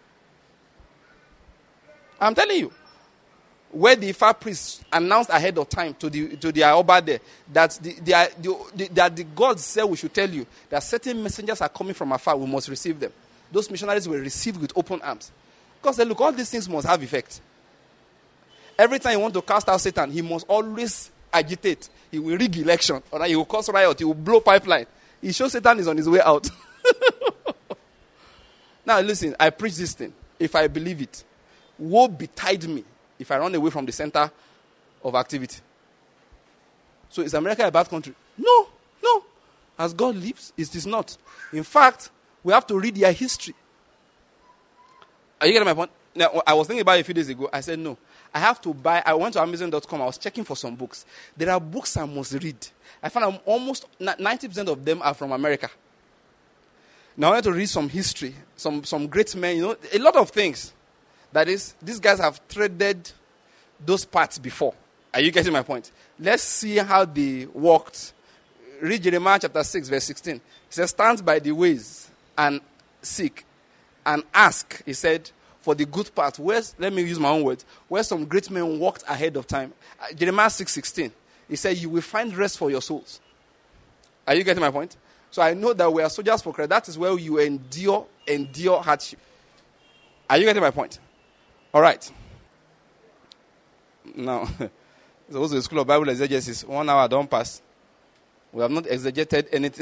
I'm telling you. Where the Ifa priests announced ahead of time to the to the Oba there that the, the, the, the, that the gods said we should tell you that certain messengers are coming from afar, we must receive them. Those missionaries were received with open arms. Because they look, all these things must have effect. Every time you want to cast out Satan, he must always agitate. He will rig election, or he will cause riot, he will blow pipeline. He shows Satan is on his way out. Now listen, I preach this thing. If I believe it, woe betide me if I run away from the center of activity. So is America a bad country? No, no. As God lives, it is not. In fact, we have to read their history. Are you getting my point? Now, I was thinking about it a few days ago. I said, no. I have to buy, I went to Amazon dot com. I was checking for some books. There are books I must read. I found almost ninety percent of them are from America. Now I want to read some history, some, some great men, you know, a lot of things. That is, these guys have threaded those paths before. Are you getting my point? Let's see how they walked. Read Jeremiah chapter six, verse sixteen. It says, stand by the ways and seek and ask, he said, for the good path. Where's, let me use my own words, where some great men walked ahead of time. Uh, Jeremiah six sixteen. He said, you will find rest for your souls. Are you getting my point? So I know that we are soldiers for Christ. That is where you endure, endure hardship. Are you getting my point? All right. Now, it's also the School of Bible Exegesis. One hour don't pass. We have not exegeted anything.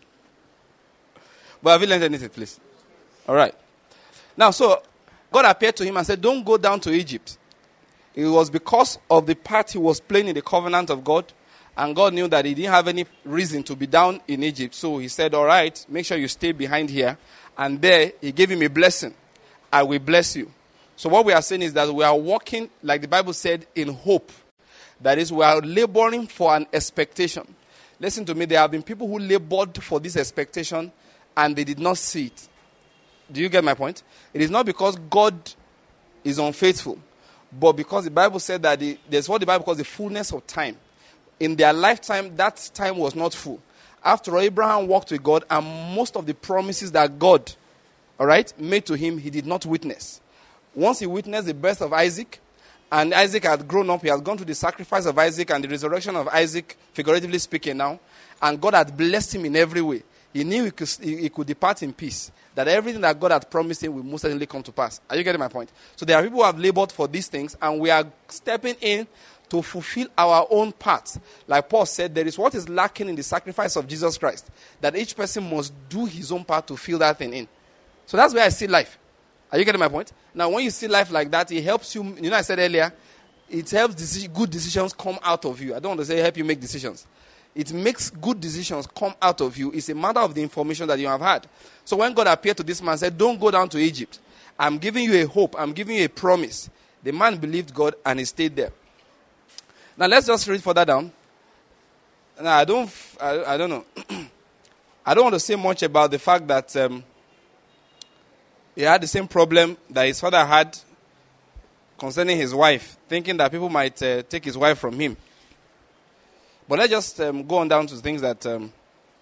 But have you learned anything, please? All right. Now, so, God appeared to him and said, don't go down to Egypt. It was because of the part he was playing in the covenant of God. And God knew that he didn't have any reason to be down in Egypt. So he said, all right, make sure you stay behind here. And there, he gave him a blessing. I will bless you. So what we are saying is that we are walking, like the Bible said, in hope. That is, we are laboring for an expectation. Listen to me, there have been people who labored for this expectation and they did not see it. Do you get my point? It is not because God is unfaithful, but because the Bible said that the, there's what the Bible calls the fullness of time. In their lifetime, that time was not full. After all, Abraham walked with God, and most of the promises that God, all right, made to him, he did not witness. Once he witnessed the birth of Isaac, and Isaac had grown up, he had gone through the sacrifice of Isaac and the resurrection of Isaac, figuratively speaking now, and God had blessed him in every way. He knew he could, he could depart in peace, that everything that God had promised him will most certainly come to pass. Are you getting my point? So there are people who have labored for these things, and we are stepping in to fulfill our own part. Like Paul said, there is what is lacking in the sacrifice of Jesus Christ, that each person must do his own part to fill that thing in. So that's where I see life. Are you getting my point? Now, when you see life like that, it helps you. You know, I said earlier, it helps deci- good decisions come out of you. I don't want to say help you make decisions. it makes good decisions come out of you. It's a matter of the information that you have had. So when God appeared to this man and said, don't go down to Egypt. I'm giving you a hope. I'm giving you a promise. The man believed God and he stayed there. Now let's just read further down. Now I don't, I, I don't know. I don't want to say much about the fact that um, he had the same problem that his father had concerning his wife, thinking that people might uh, take his wife from him. But let's just um, go on down to things that um,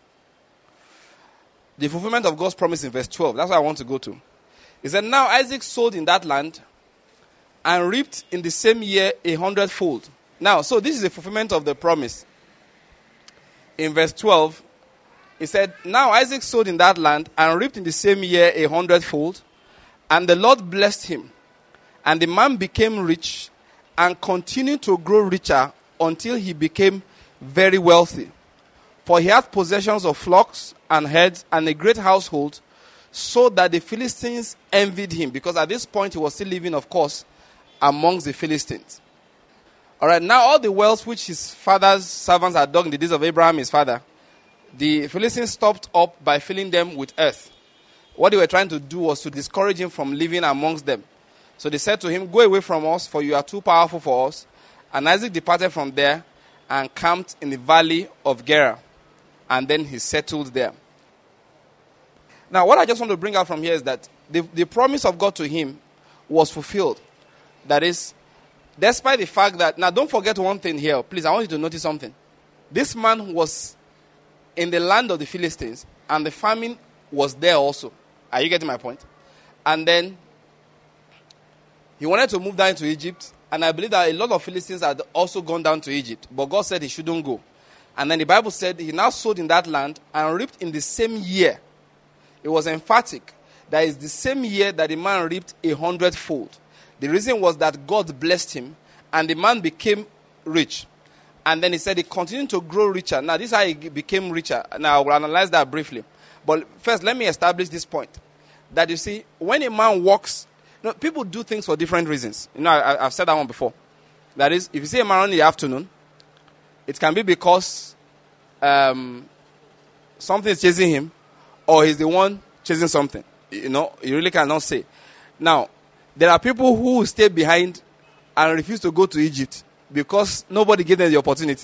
the fulfillment of God's promise in verse twelve. That's what I want to go to. It said, now Isaac sowed in that land and reaped in the same year a hundredfold. Now, so this is the fulfillment of the promise. In verse twelve, it said, now Isaac sowed in that land and reaped in the same year a hundredfold. And the Lord blessed him. And the man became rich and continued to grow richer until he became very wealthy. For he had possessions of flocks and herds and a great household, so that the Philistines envied him. Because at this point he was still living, of course, amongst the Philistines. All right, now all the wealth which his father's servants had dug in the days of Abraham, his father, the Philistines stopped up by filling them with earth. What they were trying to do was to discourage him from living amongst them. So they said to him, go away from us, for you are too powerful for us. And Isaac departed from there and camped in the valley of Gerar. And then he settled there. Now, what I just want to bring out from here is that the, the promise of God to him was fulfilled. That is, despite the fact that, now don't forget one thing here. Please, I want you to notice something. This man was in the land of the Philistines, and the famine was there also. Are you getting my point? And then he wanted to move down to Egypt, and I believe that a lot of Philistines had also gone down to Egypt, but God said he shouldn't go. And then the Bible said he now sowed in that land and reaped in the same year. It was emphatic that it's the same year that the man reaped a hundredfold. The reason was that God blessed him, and the man became rich. And then he said he continued to grow richer. Now, this is how he became richer. Now, I will analyze that briefly. But first, let me establish this point. That you see, when a man walks, you know, people do things for different reasons. You know, I, I've said that one before. That is, if you see a man in the afternoon, it can be because um, something is chasing him, or he's the one chasing something. You know, you really cannot say. Now, there are people who stay behind and refuse to go to Egypt because nobody gave them the opportunity.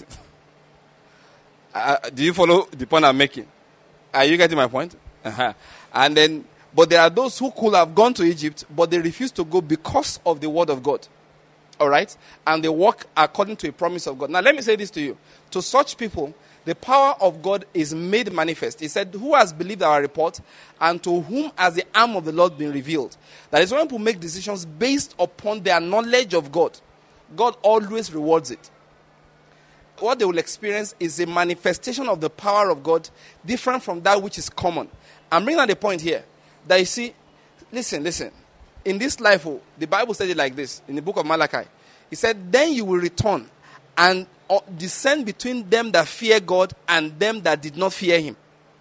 uh, do you follow the point I'm making? Are you getting my point? Uh-huh. And then, but there are those who could have gone to Egypt, but they refuse to go because of the word of God. All right? And they walk according to a promise of God. Now, let me say this to you. To such people, the power of God is made manifest. He said, who has believed our report, and to whom has the arm of the Lord been revealed? That is, when people make decisions based upon their knowledge of God, God always rewards it. What they will experience is a manifestation of the power of God different from that which is common. I'm bringing out the point here. That you see, listen, listen. In this life, oh, the Bible said it like this, in the book of Malachi. It said, then you will return and descend between them that fear God and them that did not fear him.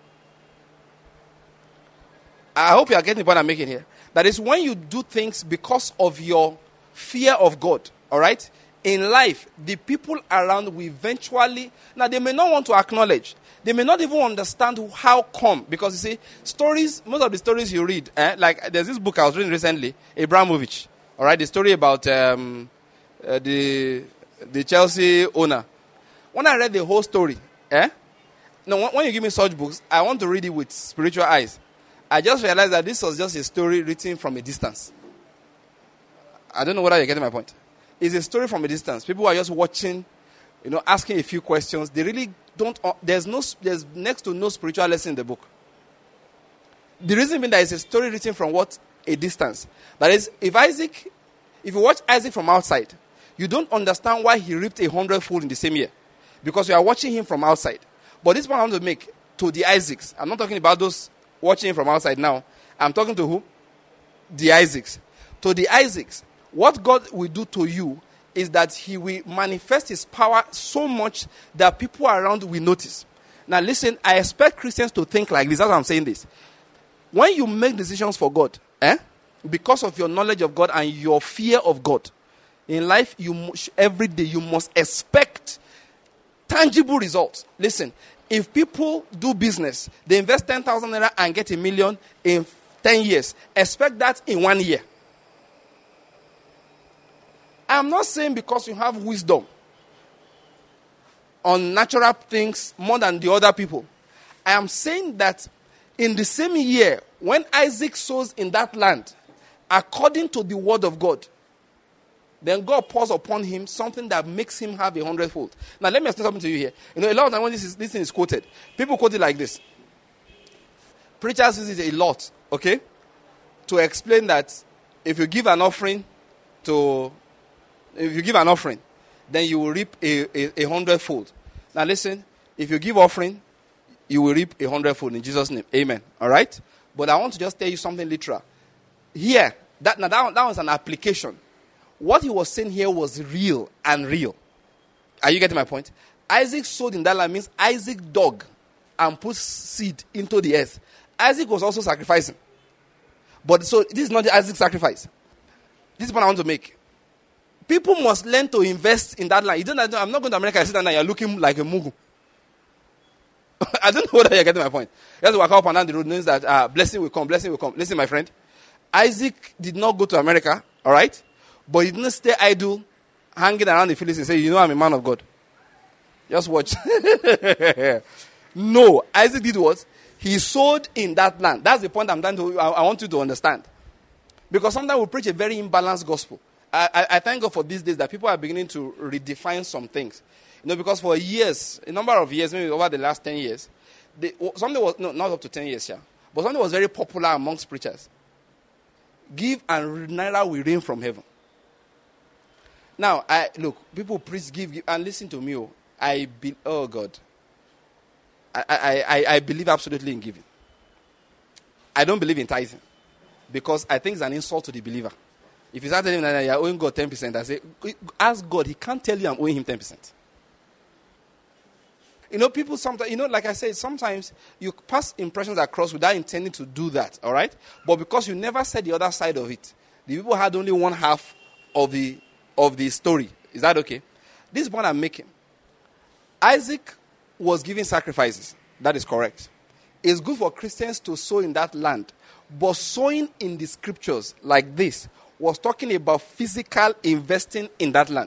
I hope you are getting the point I'm making here. That is, when you do things because of your fear of God, all right? In life, the people around will eventually, now they may not want to acknowledge. They may not even understand how come. Because you see, stories, most of the stories you read, eh, like there's this book I was reading recently, Abramovich. All right, the story about um, uh, the the Chelsea owner. When I read the whole story, eh? No, when, when you give me such books, I want to read it with spiritual eyes. I just realized that this was just a story written from a distance. I don't know whether you're getting my point. It's a story from a distance. People are just watching, you know, asking a few questions. They really don't, uh, there's no, there's next to no spiritual lesson in the book. The reason being that it's a story written from what? A distance. That is, if Isaac, if you watch Isaac from outside, you don't understand why he reaped a hundredfold in the same year. Because you are watching him from outside. But this point I want to make to the Isaacs. I'm not talking about those watching him from outside now. I'm talking to who? The Isaacs. To the Isaacs, what God will do to you is that he will manifest his power so much that people around will notice. Now listen, I expect Christians to think like this. That's why I'm saying this. When you make decisions for God, eh, because of your knowledge of God and your fear of God, in life, you must, every day you must expect tangible results. Listen, if people do business, they invest ten thousand naira and get a million in ten years. Expect that in one year. I'm not saying because you have wisdom on natural things more than the other people. I am saying that in the same year, when Isaac sows in that land, according to the word of God, then God pours upon him something that makes him have a hundredfold. Now, let me explain something to you here. You know, a lot of times when this, is, this thing is quoted, people quote it like this. Preachers use it a lot, okay, to explain that if you give an offering to, if you give an offering, then you will reap a, a, a hundredfold. Now, listen, if you give offering, you will reap a hundredfold in Jesus' name. Amen. All right? But I want to just tell you something literal. Here, that, now that, that was an application. What he was saying here was real and real. Are you getting my point? Isaac sowed in that land means Isaac dug and put seed into the earth. Isaac was also sacrificing. But so this is not the Isaac sacrifice. This is what I want to make. People must learn to invest in that land. You don't, I'm not going to America and sit down and you're looking like a mugu. I don't know whether you're getting my point. You have to walk up and down the road knows that uh, blessing will come, blessing will come. Listen, my friend. Isaac did not go to America, all right? But he didn't stay idle, hanging around the Philistines and say, you know I'm a man of God. Just watch. No, Isaac did what? He sowed in that land. That's the point I'm trying to, I, I want you to understand. Because sometimes we preach a very imbalanced gospel. I, I, I thank God for these days that people are beginning to redefine some things. You know, because for years, a number of years, maybe over the last ten years, they, something was, no, not up to ten years, yeah, but something was very popular amongst preachers. Give and naira will rain from heaven. Now, I look, people preach, give, give, and listen to me. Oh, I be, oh God, I, I, I, I believe absolutely in giving. I don't believe in tithing because I think it's an insult to the believer. If you start telling him that you're owing God ten percent, I say, ask God. He can't tell you I'm owing him ten percent. You know, people sometimes, you know, like I said, sometimes you pass impressions across without intending to do that, all right? But because you never said the other side of it, the people had only one half of the of the story. Is that okay? This is what I'm making. Isaac was giving sacrifices. That is correct. It's good for Christians to sow in that land. But sowing in the scriptures like this was talking about physical investing in that land.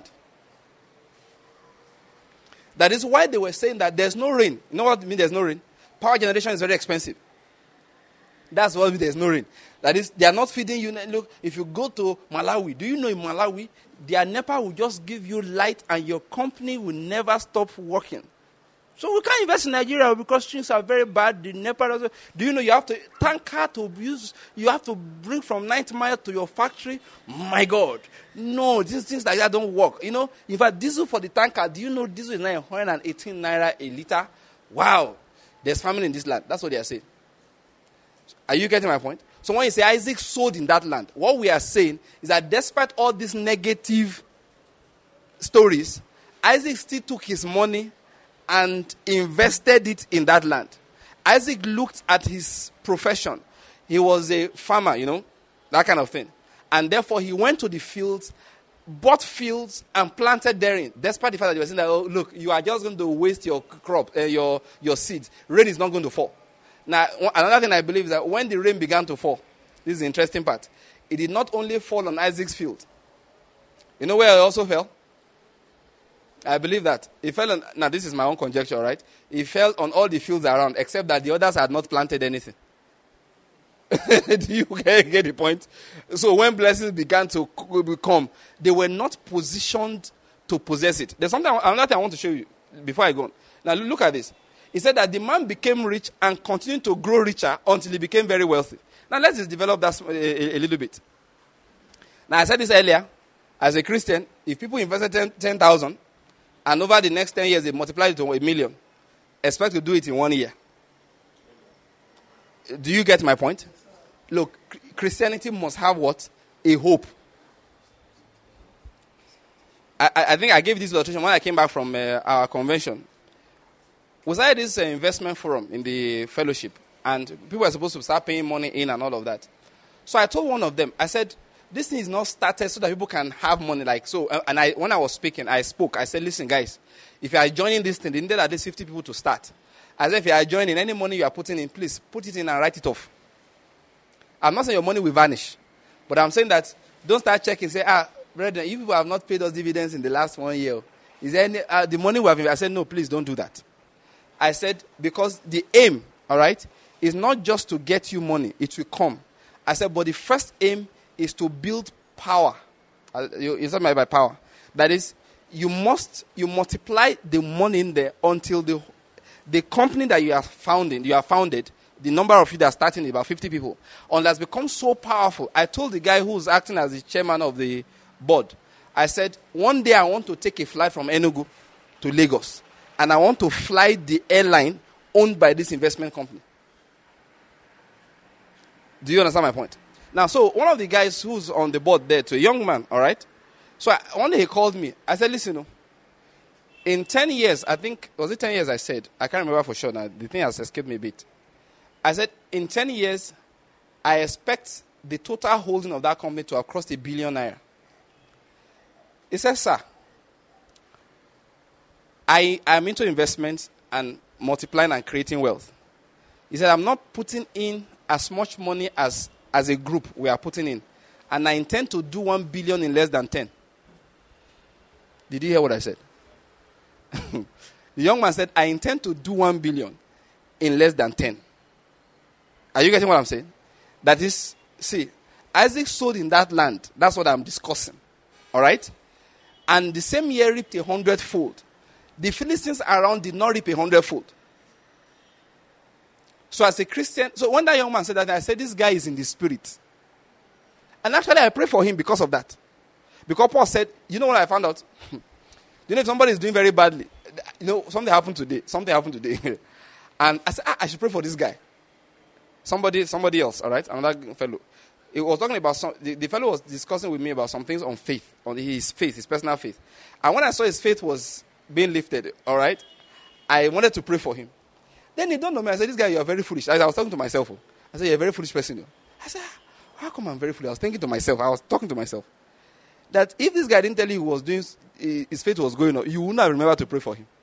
That is why they were saying that there's no rain. You know what I mean there's no rain? Power generation is very expensive. That's what I mean there's no rain. That is, they are not feeding you. Look, if you go to Malawi, do you know in Malawi, their NEPA will just give you light and your company will never stop working. So we can't invest in Nigeria because things are very bad. The NEPA doesn't. Do you know you have to tanker to use? You have to bring from ninth mile to your factory. My God, no, these things like that don't work. You know, in fact, diesel for the tanker. Do you know diesel is now one hundred eighteen naira a liter? Wow, there's famine in this land. That's what they are saying. Are you getting my point? So when you say Isaac sowed in that land, what we are saying is that despite all these negative stories, Isaac still took his money and invested it in that land. Isaac looked at his profession. He was a farmer, you know, that kind of thing. And therefore, he went to the fields, bought fields, and planted therein. Despite the fact that they were saying that, oh, look, you are just going to waste your crop, uh, your, your seeds. Rain is not going to fall. Now, another thing I believe is that when the rain began to fall, this is the interesting part, it did not only fall on Isaac's field. You know where it also fell? I believe that. It fell on, now this is my own conjecture, right? It fell on all the fields around, except that the others had not planted anything. Do you get, get the point? So when blessings began to come, they were not positioned to possess it. There's something, another thing I want to show you before I go on. Now look at this. He said that the man became rich and continued to grow richer until he became very wealthy. Now let's just develop that a, a, a little bit. Now I said this earlier. As a Christian, if people invested ten thousand and over the next ten years they multiplied it to a million, expect to do it in one year. Do you get my point? Look, Christianity must have what? A hope. I, I think I gave this illustration when I came back from uh, our convention. We started this uh, investment forum in the fellowship, and people were supposed to start paying money in and all of that. So I told one of them, I said, this thing is not started so that people can have money. Like so, uh, and I when I was speaking, I spoke. I said, listen, guys, if you are joining this thing, they needed at least fifty people to start. As if you are joining, any money you are putting in, please put it in and write it off. I'm not saying your money will vanish, but I'm saying that don't start checking. Say, ah, brethren, you people have not paid us dividends in the last one year. Is there any uh, the money we have? I said, no, please don't do that. I said because the aim, all right, is not just to get you money; it will come. I said, but the first aim is to build power. Uh, you, it's not by power. That is, you must you multiply the money in there until the the company that you are founding, you are founded. The number of you that are starting is about fifty people. Unless it becomes so powerful. I told the guy who was acting as the chairman of the board, I said, one day I want to take a flight from Enugu to Lagos. And I want to fly the airline owned by this investment company. Do you understand my point? Now, so one of the guys who's on the board there, to a young man, all right? So I, one day he called me. I said, listen, no, in ten years, I think, was it ten years I said? I can't remember for sure now. The thing has escaped me a bit. I said, in ten years, I expect the total holding of that company to have crossed a billion naira. He said, sir, I am into investments and multiplying and creating wealth. He said, I'm not putting in as much money as, as a group we are putting in. And I intend to do one billion in less than ten. Did you hear what I said? The young man said, I intend to do one billion in less than ten. Are you getting what I'm saying? That is, see, Isaac sowed in that land. That's what I'm discussing. All right? And the same year reaped a hundredfold. The Philistines around did not reap a hundredfold. So as a Christian, so when that young man said that, I said, this guy is in the spirit. And actually, I pray for him because of that. Because Paul said, you know what I found out? You know, if somebody is doing very badly, you know, something happened today. Something happened today. And I said, ah, I should pray for this guy. Somebody, somebody else, all right? Another fellow. He was talking about, some, the, the fellow was discussing with me about some things on faith, on his faith, his personal faith. And when I saw his faith was being lifted, all right, I wanted to pray for him. Then he don't know me. I said, this guy, you are very foolish. I, I was talking to myself. I said, you're a very foolish person. I said, how come I'm very foolish? I was thinking to myself. I was talking to myself. That if this guy didn't tell you he was doing, his faith was going on, you would not remember to pray for him.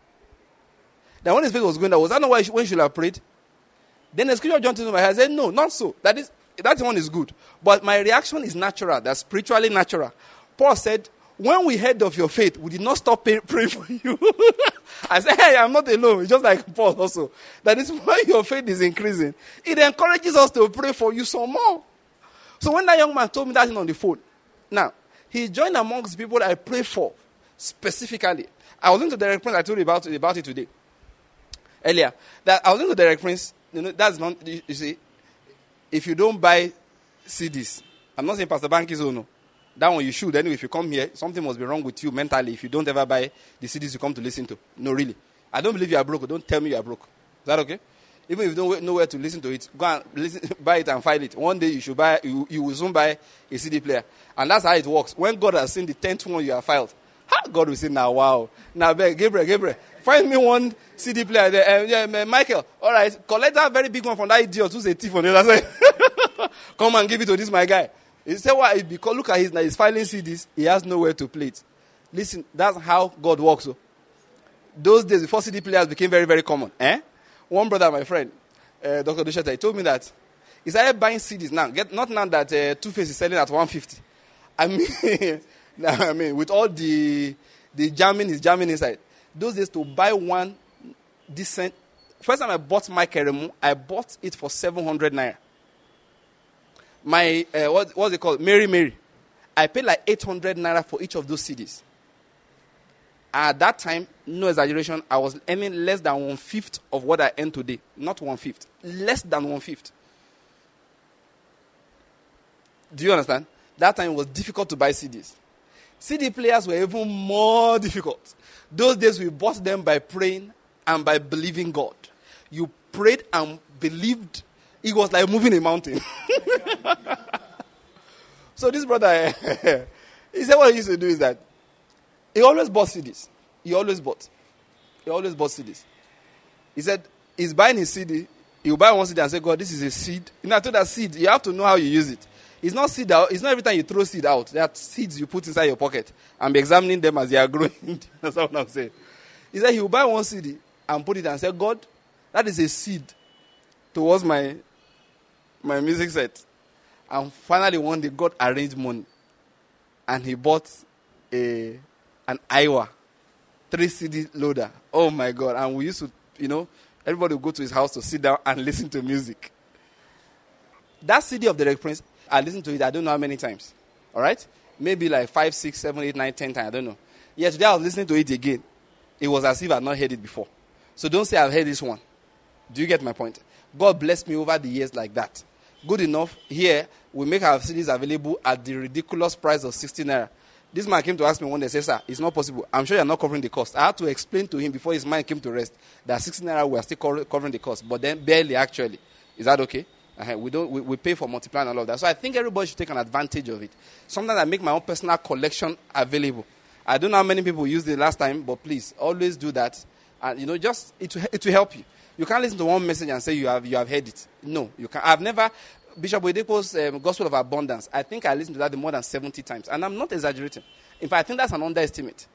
That when his faith was going on, was that not why when you should have prayed? Then the scripture jumped into my head. I said, no, not so. That is, that one is good. But my reaction is natural. That's spiritually natural. Paul said, when we heard of your faith, we did not stop pay, praying for you. I said, hey, I'm not alone. It's just like Paul also. That is why your faith is increasing. It encourages us to pray for you some more. So when that young man told me that thing on the phone, now, he joined amongst people that I pray for specifically. I was into Direct Prince. I told you about, about it today. Earlier. That I was into Direct Prince. You know, that's not, you, you see, if you don't buy C Ds, I'm not saying Pastor Banky's own, no. That one you should. Anyway, if you come here, something must be wrong with you mentally if you don't ever buy the C Ds you come to listen to. No, really. I don't believe you are broke. Don't tell me you are broke. Is that okay? Even if you don't know where to listen to it, go and listen, buy it and file it. One day you should buy, you, you will soon buy a C D player. And that's how it works. When God has seen the tenth one you have filed, how God will say, now, wow. Now, Gabriel, Gabriel, find me one C D player there. Uh, yeah, Michael, all right, collect that very big one from that idiot who's a thief on the other side. Come and give it to this, my guy. He said, why? Because look at his, he's filing C Ds. He has nowhere to play it. Listen, that's how God works. So. Those days, before C D players became very, very common. Eh? One brother, my friend, uh, Doctor Dusheta, he told me that he started buying C Ds now. Get, not now that uh, Two-Face is selling at one fifty. I mean, I mean, with all the the jamming, his jamming inside. Those days, to buy one decent. First time I bought my Keremu, I bought it for seven hundred naira. My, uh, what, what's it called? Mary Mary. I paid like eight hundred naira for each of those C Ds. At that time, no exaggeration, I was earning less than one-fifth of what I earn today. Not one-fifth. Less than one-fifth. Do you understand? That time it was difficult to buy C Ds. C D players were even more difficult. Those days we bought them by praying and by believing God. You prayed and believed. It was like moving a mountain. So this brother, he said what he used to do is that he always bought C Ds. He always bought. He always bought C Ds. He said he's buying his C D. He'll buy one C D and say, God, this is a seed. You know, I told that seed, you have to know how you use it. It's not seed out. It's not every time you throw seed out. There are seeds you put inside your pocket and be examining them as they are growing. That's what I'm saying. He said he will buy one seed and put it and say, God, that is a seed towards my my music set. And finally one day God arranged money. And he bought a an Iowa three C D loader. Oh my God. And we used to, you know, everybody would go to his house to sit down and listen to music. That C D of the Derek Prince, I listened to it, I don't know how many times. All right? Maybe like five, six, seven, eight, nine, ten times, I don't know. Yeah, today I was listening to it again. It was as if I had not heard it before. So don't say I've heard this one. Do you get my point? God blessed me over the years like that. Good enough, here, we make our C Ds available at the ridiculous price of sixty naira. This man came to ask me one day, said, sir, it's not possible. I'm sure you're not covering the cost. I had to explain to him before his mind came to rest that sixty naira we are still covering the cost, but then barely actually. Is that okay? Uh-huh. We don't. We, we pay for multiplying and all of that. So I think everybody should take an advantage of it. Sometimes I make my own personal collection available. I don't know how many people used it last time, but please always do that. And you know, just it will, it will help you. You can't listen to one message and say you have you have heard it. No, you can't. I've never. Bishop Oyedepo's um, Gospel of Abundance. I think I listened to that more than seventy times, and I'm not exaggerating. In fact, I think that's an underestimate.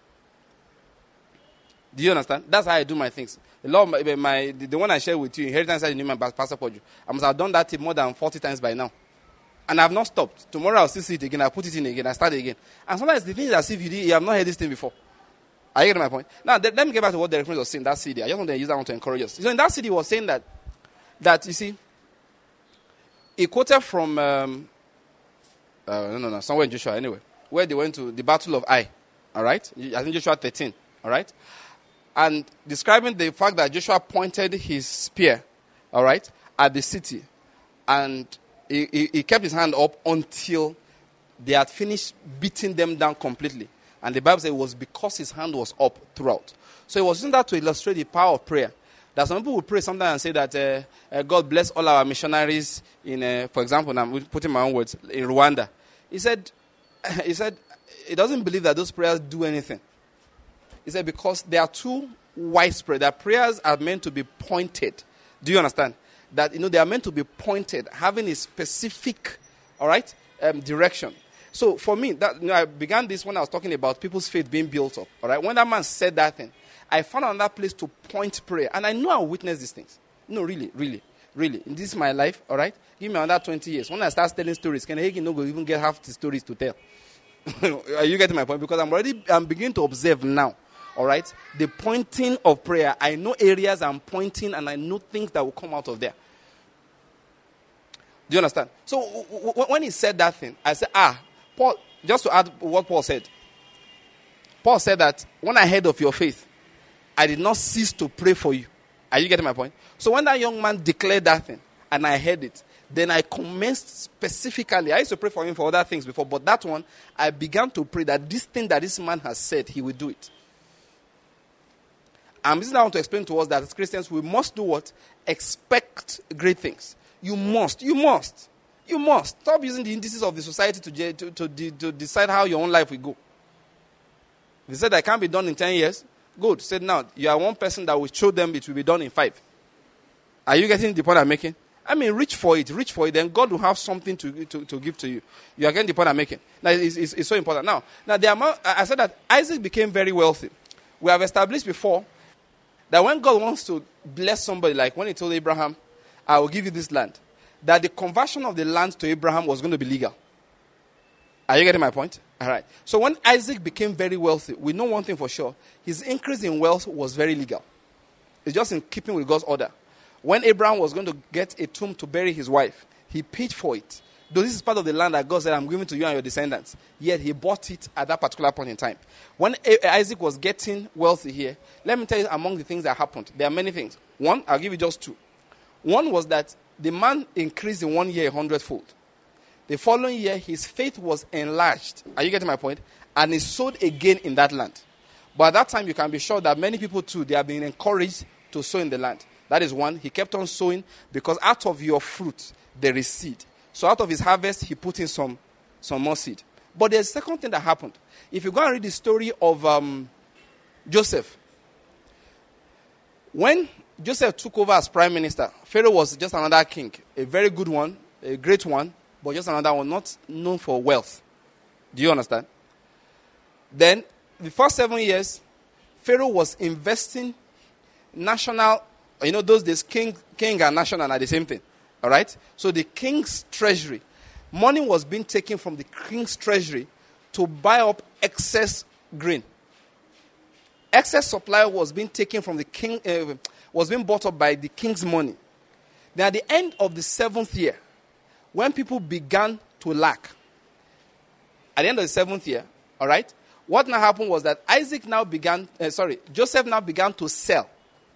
Do you understand? That's how I do my things. The, Lord, my, my, the, the one I shared with you, Inheritance of the New Man, Pastor Poju, I must have done that tip more than forty times by now. And I've not stopped. Tomorrow I'll still see it again. I'll put it in again. I start again. And sometimes the thing is as if you, did, you have not heard this thing before. Are you getting my point? Now, th- let me get back to what the reference was saying, that C D. I just want to use that one to encourage us. So in that C D, he was saying that, that you see, he quoted from, um, uh, no, no, no, somewhere in Joshua anyway, where they went to the Battle of Ai. All right? I think Joshua thirteen. All right? And describing the fact that Joshua pointed his spear, all right, at the city. And he, he, he kept his hand up until they had finished beating them down completely. And the Bible says it was because his hand was up throughout. So he was using that to illustrate the power of prayer. That some people will pray sometimes and say that uh, uh, God bless all our missionaries in, uh, for example, I'm putting my own words, in Rwanda. He said, he said, he doesn't believe that those prayers do anything. He said because they are too widespread. Their prayers are meant to be pointed. Do you understand? That, you know, they are meant to be pointed, having a specific, all right, um, direction. So for me, that, you know, I began this when I was talking about people's faith being built up. All right, when that man said that thing, I found another place to point prayer, and I know I witnessed these things. No, really, really, really. In this is my life. All right, give me another twenty years. When I start telling stories, Ken Hagin no go even get half the stories to tell. Are you getting my point? Because I'm already, I'm beginning to observe now. All right, the pointing of prayer. I know areas I'm pointing, and I know things that will come out of there. Do you understand? So w- w- when he said that thing, I said, ah, Paul. Just to add what Paul said. Paul said that when I heard of your faith, I did not cease to pray for you. Are you getting my point? So when that young man declared that thing, and I heard it, then I commenced specifically. I used to pray for him for other things before, but that one, I began to pray that this thing that this man has said, he will do it. And this is what I want to explain to us that as Christians, we must do what? Expect great things. You must. You must. You must. Stop using the indices of the society to, to, to, to, to decide how your own life will go. They said that can't be done in ten years. Good. Said now, you are one person that will show them it will be done in five. Are you getting the point I'm making? I mean, reach for it. Reach for it. Then God will have something to, to, to give to you. You are getting the point I'm making. Now, it's, it's, it's so important. Now, now the amount, I said that Isaac became very wealthy. We have established before that when God wants to bless somebody, like when he told Abraham, I will give you this land, that the conversion of the land to Abraham was going to be legal. Are you getting my point? All right. So when Isaac became very wealthy, we know one thing for sure. His increase in wealth was very legal. It's just in keeping with God's order. When Abraham was going to get a tomb to bury his wife, he paid for it. Though this is part of the land that God said, I'm giving to you and your descendants. Yet he bought it at that particular point in time. When Isaac was getting wealthy here, let me tell you among the things that happened. There are many things. One, I'll give you just two. One was that the man increased in one year a hundredfold. The following year, his faith was enlarged. Are you getting my point? And he sowed again in that land. But at that time, you can be sure that many people too, they have been encouraged to sow in the land. That is one. He kept on sowing because out of your fruit, there is seed. So out of his harvest, he put in some, some more seed. But there's a second thing that happened. If you go and read the story of um, Joseph, when Joseph took over as prime minister, Pharaoh was just another king, a very good one, a great one, but but just another one, not known for wealth. Do you understand? Then, the first seven years, Pharaoh was investing national, you know, those days, king, king and national are the same thing. All right? So the king's treasury, money was being taken from the king's treasury to buy up excess grain. Excess supply was being taken from the king, uh, was being bought up by the king's money. Then at the end of the seventh year, when people began to lack, at the end of the seventh year, all right, what now happened was that Isaac now began, uh, sorry, Joseph now began to sell.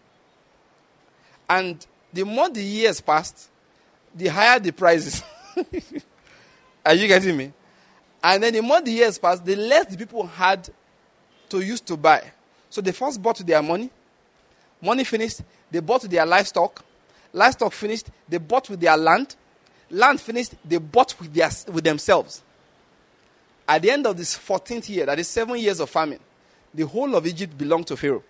And the more the years passed, the higher the prices. Are you getting me? And then the more the years passed, the less the people had to use to buy. So they first bought with their money. Money finished, they bought with their livestock. Livestock finished, they bought with their land. Land finished, they bought with their with themselves. At the end of this fourteenth year, that is seven years of famine, the whole of Egypt belonged to Pharaoh.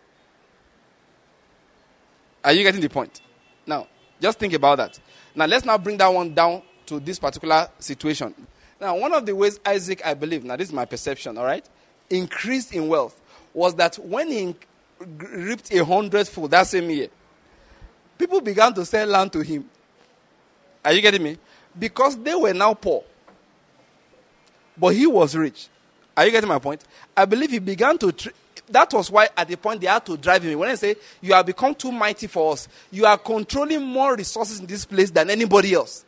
Are you getting the point? Now, just think about that. Now, let's now bring that one down to this particular situation. Now, one of the ways Isaac, I believe, now this is my perception, all right, increased in wealth was that when he reaped a hundredfold that same year, people began to sell land to him. Are you getting me? Because they were now poor. But he was rich. Are you getting my point? I believe he began to... Tr- that was why at the point they had to drive him. When I say, you have become too mighty for us, you are controlling more resources in this place than anybody else.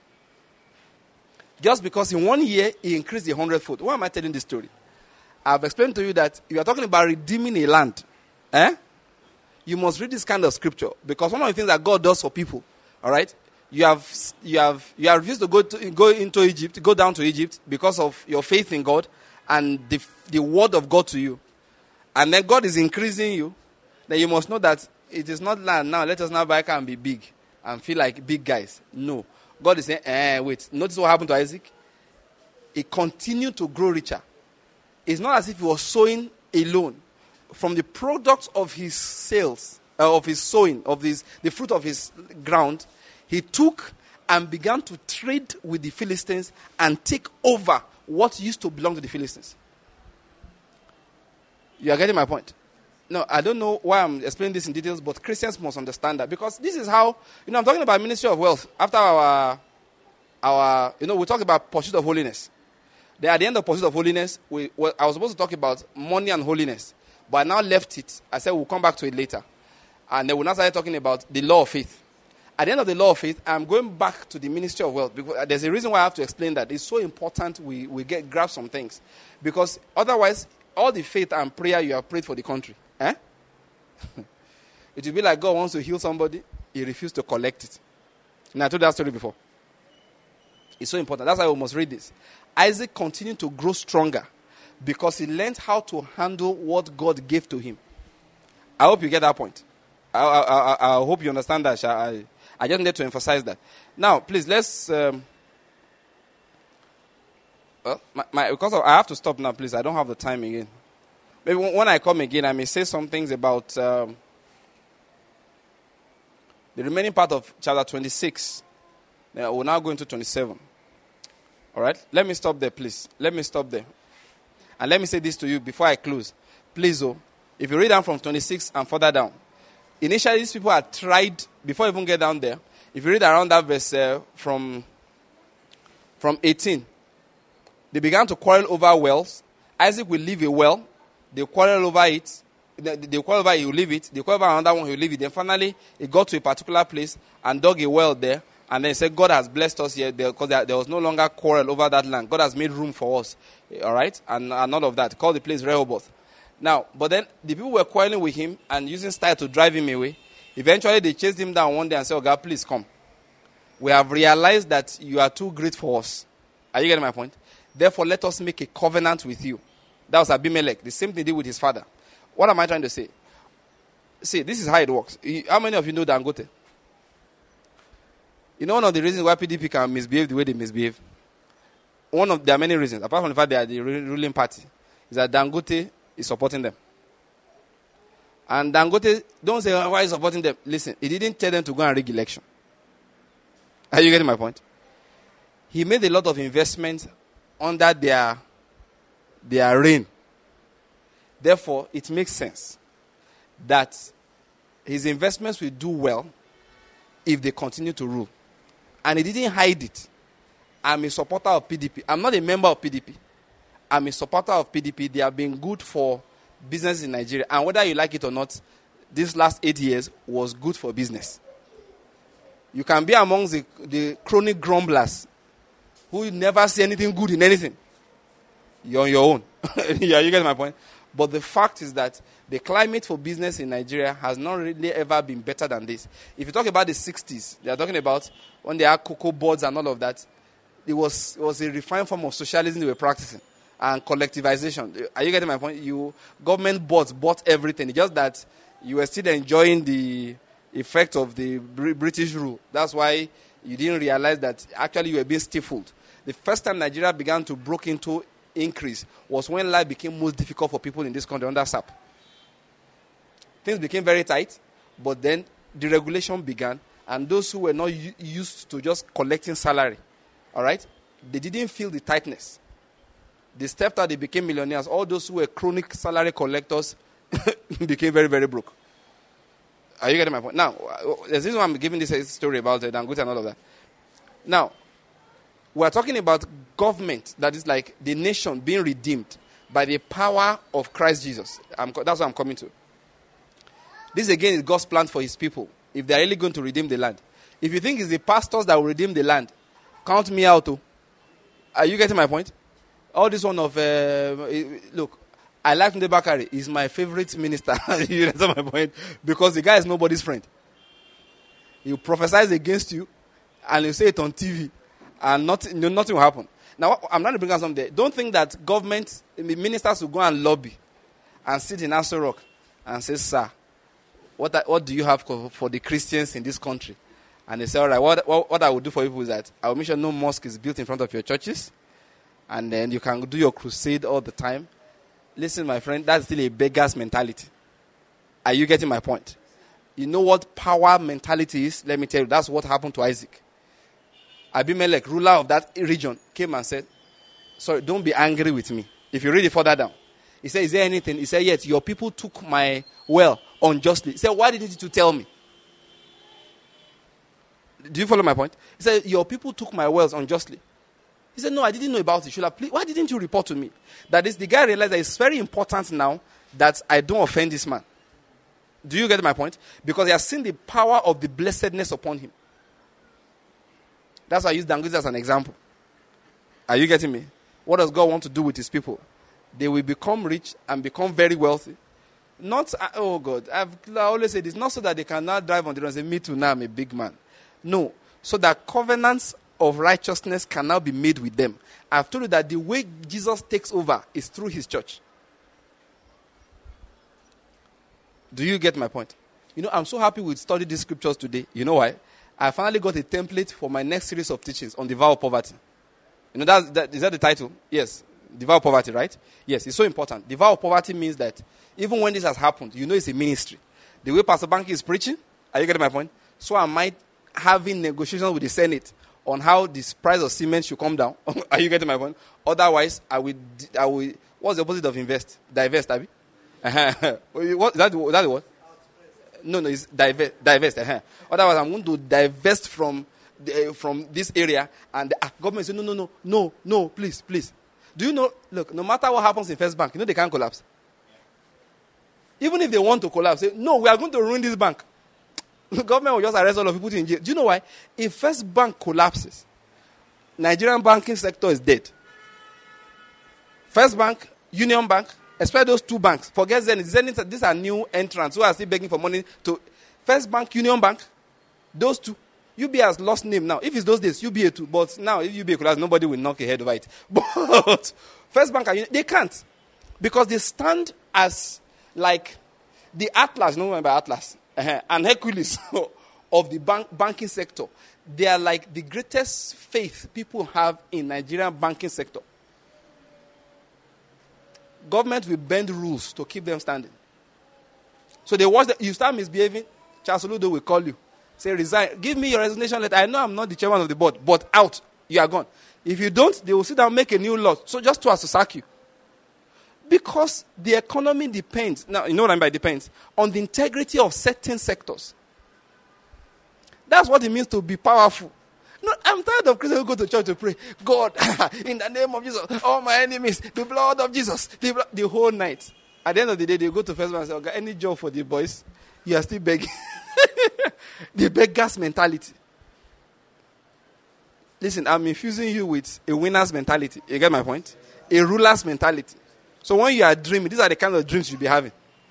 Just because in one year, he increased a hundredfold. Why am I telling this story? I've explained to you that if you are talking about redeeming a land, eh? You must read this kind of scripture. Because one of the things that God does for people, all right, you have you have you have refused to go to go into Egypt, go down to Egypt because of your faith in God and the the word of God to you. And then God is increasing you. Then you must know that it is not land now. Let us now buy car and be big and feel like big guys. No. God is saying, eh, wait. Notice what happened to Isaac? He continued to grow richer. It's not as if he was sowing alone. From the products of his sales, uh, of his sowing, of his, the fruit of his ground, he took and began to trade with the Philistines and take over what used to belong to the Philistines. You are getting my point? No, I don't know why I'm explaining this in details, but Christians must understand that. Because this is how, you know, I'm talking about Ministry of Wealth. After our, our you know, we talk about pursuit of holiness. Then at the end of pursuit of holiness, we, well, I was supposed to talk about money and holiness. But I now left it. I said we'll come back to it later. And then we'll now start talking about the law of faith. At the end of the law of faith, I'm going back to the Ministry of Wealth. Because there's a reason why I have to explain that. It's so important we, we get grasp some things. Because otherwise, all the faith and prayer you have prayed for the country, eh? It will be like God wants to heal somebody, he refused to collect it. And I told that story before. It's so important. That's why we must read this. Isaac continued to grow stronger because he learned how to handle what God gave to him. I hope you get that point. I, I, I, I hope you understand that. I, I just need to emphasize that. Now, please, let's... Um, well, my, my, because of, I have to stop now, please. I don't have the time again. Maybe when I come again, I may say some things about um, the remaining part of chapter twenty-six. Then we'll now go into twenty-seven. All right? Let me stop there, please. Let me stop there. And let me say this to you before I close. Please, oh, if you read down from twenty-six and further down, initially these people had tried, before you even get down there, if you read around that verse uh, from, from eighteen, they began to quarrel over wells. Isaac will leave a well. They quarrel over it. They, they quarrel over it, he will leave it. They quarrel over another one, he will leave it. Then finally, he got to a particular place and dug a well there. And then he said, God has blessed us here because there, there was no longer quarrel over that land. God has made room for us. All right? And, and all of that. Called the place Rehoboth. Now, but then the people were quarreling with him and using style to drive him away. Eventually, they chased him down one day and said, oh God, please come. We have realized that you are too great for us. Are you getting my point? Therefore, let us make a covenant with you. That was Abimelech. The same thing he did with his father. What am I trying to say? See, this is how it works. How many of you know Dangote? You know one of the reasons why P D P can misbehave the way they misbehave? One of There are many reasons. Apart from the fact they are the ruling party. Is that Dangote is supporting them. And Dangote, don't say, why is he supporting them? Listen, he didn't tell them to go and rig election. Are you getting my point? he made a lot of investments under their, their reign. Therefore, it makes sense that his investments will do well if they continue to rule. And he didn't hide it. I'm a supporter of P D P. I'm not a member of P D P. I'm a supporter of P D P. They have been good for business in Nigeria. And whether you like it or not, this last eight years was good for business. You can be amongst the, the chronic grumblers who never see anything good in anything. You're on your own. Yeah, you get my point? But the fact is that the climate for business in Nigeria has not really ever been better than this. If you talk about the sixties, they are talking about when they had cocoa boards and all of that, it was, it was a refined form of socialism they were practicing. And collectivization. Are you getting my point? You government boards bought everything. It's just that you were still enjoying the effect of the British rule. That's why you didn't realize that actually you were being stifled. The first time Nigeria began to break into increase was when life became most difficult for people in this country under S A P. Things became very tight, but then deregulation began, and those who were not u- used to just collecting salary, all right, they didn't feel the tightness. They stepped out, they became millionaires. All those who were chronic salary collectors became very, very broke. Are you getting my point? Now, there's this one I'm giving this story about it, Dangote and all of that. Now, we're talking about government, that is like the nation being redeemed by the power of Christ Jesus. I'm, that's what I'm coming to. This again is God's plan for his people, if they're really going to redeem the land. If you think it's the pastors that will redeem the land, count me out too. Are you getting my point? All this one of, uh, look, I like Tunde Bakare. He's my favorite minister. You understand my point? Because the guy is nobody's friend. He prophesies against you, and you say it on T V, and nothing, nothing will happen. Now, I'm trying to bring out something there. Don't think that government, ministers will go and lobby and sit in Aso Rock and say, sir, what, I, what do you have for, for the Christians in this country? And they say, all right, what, what, what I will do for you is that I will make sure no mosque is built in front of your churches, and then you can do your crusade all the time. Listen, my friend, that's still a beggar's mentality. Are you getting my point? You know what power mentality is? Let me tell you, that's what happened to Isaac. Abimelech, ruler of that region, came and said, sorry, don't be angry with me. If you read it further down. He said, is there anything? He said, yes, your people took my well unjustly. He said, why didn't you tell me? Do you follow my point? He said, your people took my wells unjustly. He said, no, I didn't know about it. Should I please? Why didn't you report to me? That is, the guy realized that it's very important now that I don't offend this man. Do you get my point? Because he has seen the power of the blessedness upon him. That's why I use Dangote as an example. Are you getting me? What does God want to do with his people? They will become rich and become very wealthy. Not, oh God, I've I always say this, not so that they can now drive on the road and say, me too, now I'm a big man. No, so that covenants of righteousness can now be made with them. I've told you that the way Jesus takes over is through his church. Do you get my point? You know, I'm so happy we studied these scriptures today. You know why? I finally got a template for my next series of teachings on the vow of poverty. You know, that's, that, is that the title? Yes. The vow of poverty, right? Yes, it's so important. The vow of poverty means that even when this has happened, you know it's a ministry. The way Pastor Banky is preaching, are you getting my point? So I might having negotiations with the Senate on how this price of cement should come down. Are you getting my point? Otherwise, I will, I will, what's the opposite of invest? Divest, Abby? Uh-huh. What, is that, is that the word? No, no, it's divest. divest uh-huh. Otherwise, I'm going to divest from the, uh, from this area, and the uh, government say, no, no, no, no, no, please, please. Do you know, look, no matter what happens in First Bank, you know they can't collapse. Even if they want to collapse, say, no, we are going to ruin this bank. The government will just arrest all of you, put you in jail. Do you know why? If First Bank collapses, Nigerian banking sector is dead. First Bank, Union Bank, especially those two banks. Forget Zenith. Zenith, these are new entrants who are still begging for money to First Bank, Union Bank. Those two. U B A has lost name now. If it's those days, U B A too. But now, if U B A collapses, nobody will knock a head over it. But First Bank, they can't. Because they stand as like the Atlas, no remember Atlas, uh-huh, and Hercules of the bank, banking sector. They are like the greatest faith people have in Nigerian banking sector. Government will bend rules to keep them standing. So they watch, the, you start misbehaving, Charles Oludo will call you. Say, resign. Give me your resignation letter. I know I'm not the chairman of the board, but out. you are gone. If you don't, they will sit down and make a new law. So just to, to sack you. Because the economy depends, now you know what I mean by depends, on the integrity of certain sectors. That's what it means to be powerful. No, I'm tired of Christians who go to church to pray. God, in the name of Jesus, all my enemies, the blood of Jesus, the, blood, the whole night. At the end of the day, they go to first man and say, okay, any job for the boys? You are still begging. The beggar's mentality. Listen, I'm infusing you with a winner's mentality. You get my point? A ruler's mentality. So when you are dreaming, these are the kind of dreams you'll be having.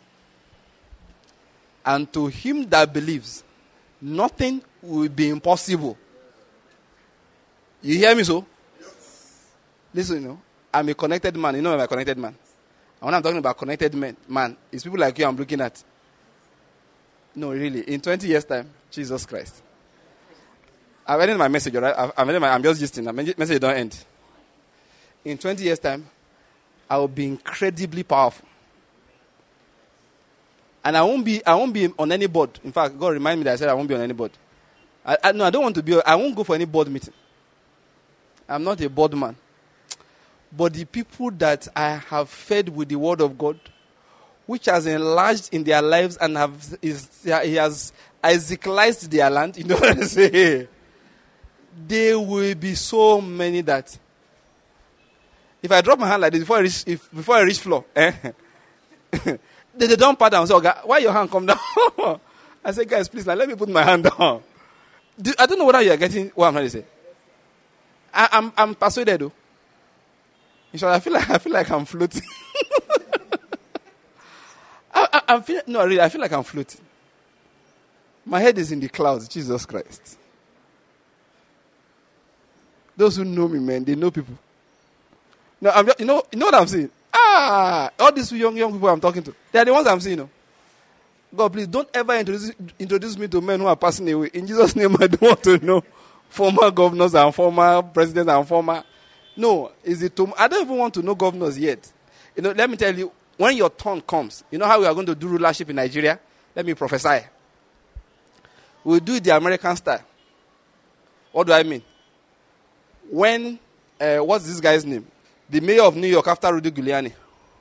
And to him that believes, nothing will be impossible. You hear me so? Yes. Listen, you know, I'm a connected man. You know I'm a connected man. And when I'm talking about connected men, man, it's people like you I'm looking at. No, really. In twenty years' time, Jesus Christ. I've ended my message, all right? I've, I've ended my, I'm just listening. My message don't end. In twenty years' time, I will be incredibly powerful. And I won't be I won't be on any board. In fact, God remind me that I said I won't be on any board. I, I, no, I don't want to be. I won't go for any board meeting. I'm not a board man. But the people that I have fed with the word of God, which has enlarged in their lives and have is he has Isaacized their land, you know what I say? There will be so many that if I drop my hand like this before I reach if before I reach floor, eh? they, they don't pat down. So, okay, why your hand come down? I say, guys, please, now let me put my hand down. Do, I don't know whether you are getting what I'm trying to say. I, I'm I'm persuaded though. In short, I feel like I feel like I'm floating. I, I, I'm feel, no, really, I feel like I'm floating. My head is in the clouds. Jesus Christ. Those who know me, man, they know people. No, I'm just, you know, you know what I'm saying. Ah, all these young young people I'm talking to, they are the ones I'm seeing. You know? God, please don't ever introduce introduce me to men who are passing away. In Jesus' name, I don't want to know former governors and former presidents and former. No, is it? To, I don't even want to know governors yet. You know, let me tell you, when your turn comes, you know how we are going to do rulership in Nigeria? Let me prophesy. We'll do it the American style. What do I mean? When, uh, what's this guy's name? The mayor of New York after Rudy Giuliani.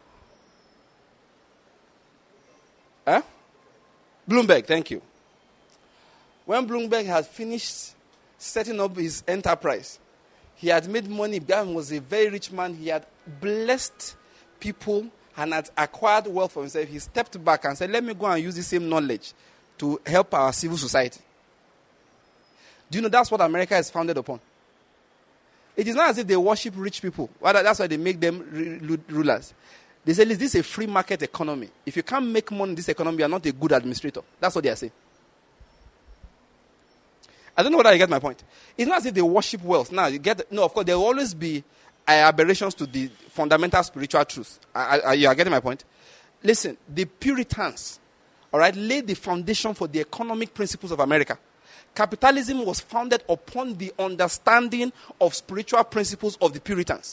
Huh? Bloomberg, thank you. When Bloomberg had finished setting up his enterprise, he had made money. Guy was a very rich man. He had blessed people and had acquired wealth for himself. He stepped back and said, let me go and use the same knowledge to help our civil society. Do you know that's what America is founded upon? It is not as if they worship rich people. That's why they make them rulers. They say, this is a free market economy. If you can't make money in this economy, you are not a good administrator. That's what they are saying. I don't know whether you get my point. It's not as if they worship wealth. Now, you get, no, of course, there will always be uh, aberrations to the fundamental spiritual truth. I, I, you are getting my point? Listen, the Puritans, all right, laid the foundation for the economic principles of America. Capitalism was founded upon the understanding of spiritual principles of the Puritans.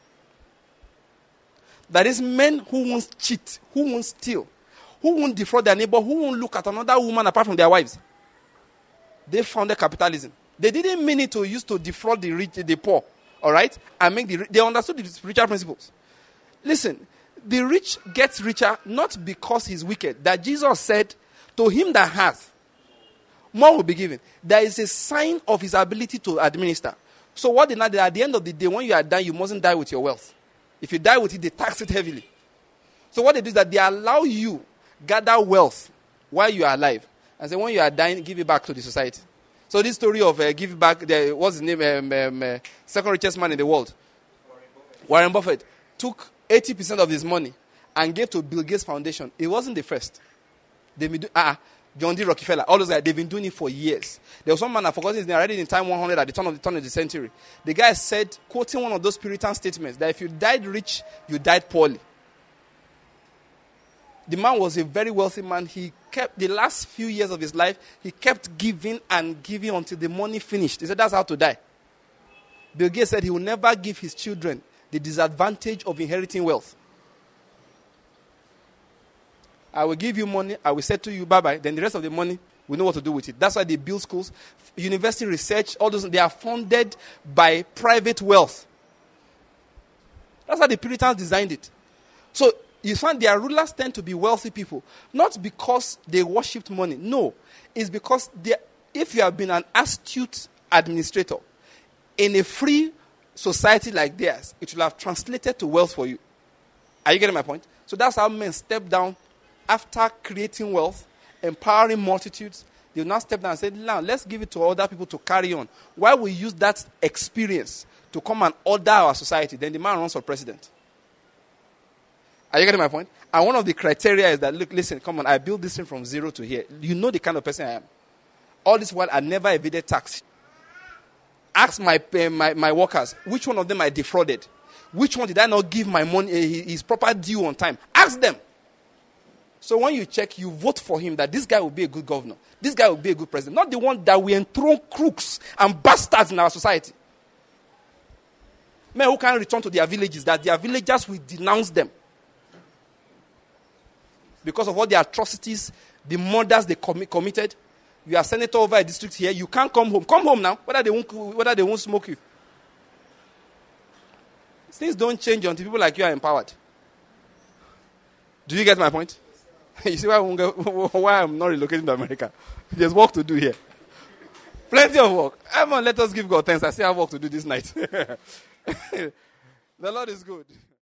That is, men who won't cheat, who won't steal, who won't defraud their neighbor, who won't look at another woman apart from their wives. They founded capitalism. They didn't mean it to use to defraud the rich, the poor, all right? And make the they understood the spiritual principles. Listen, the rich gets richer not because he's wicked. That Jesus said, to him that has, more will be given. There is a sign of his ability to administer. So what they know, at the end of the day, when you are dying, you mustn't die with your wealth. If you die with it, they tax it heavily. So what they do is that they allow you gather wealth while you are alive. And say, when you are dying, give it back to the society. So this story of uh, give back, the, what's his name, um, um, uh, second richest man in the world, Warren Buffett. Warren Buffett took eighty percent of his money and gave to Bill Gates Foundation. It wasn't the first. They do, uh, John D. Rockefeller, all those guys, they've been doing it for years. There was one man, I forgot his name, already in time one hundred at the turn of the turn of the century. The guy said, quoting one of those Puritan statements, that if you died rich, you died poorly. The man was a very wealthy man. He kept, the last few years of his life, he kept giving and giving until the money finished. He said, that's how to die. Bill Gates said he will never give his children the disadvantage of inheriting wealth. I will give you money, I will say to you, bye-bye. Then the rest of the money, We know what to do with it. That's why they build schools, university research, all those, they are funded by private wealth. That's how the Puritans designed it. So you find their rulers tend to be wealthy people, not because they worshipped money. No, it's because they, if you have been an astute administrator in a free society like theirs, it will have translated to wealth for you. Are you getting my point? So that's how men step down after creating wealth, empowering multitudes. They will now step down and say, now let's give it to other people to carry on. Why we use that experience to come and order our society? Then the man runs for president. Are you getting my point? And one of the criteria is that, look, listen, come on, I built this thing from zero to here. You know the kind of person I am. All this while, I never evaded tax. Ask my, uh, my, my workers, which one of them I defrauded? Which one did I not give my money, uh, his proper due on time? Ask them. So when you check, you vote for him that this guy will be a good governor. This guy will be a good president. Not the one that we enthrone crooks and bastards in our society. Men who can't return to their villages, that their villagers will denounce them. Because of all the atrocities, the murders they commi- committed. You are senator over a district here. You can't come home. Come home now. Whether they won't, whether they won't smoke you. Things don't change until people like you are empowered. Do you get my point? You see why, I won't go, why I'm not relocating to America? There's work to do here. Plenty of work. Come on, let us give God thanks. I still have work to do this night. The Lord is good.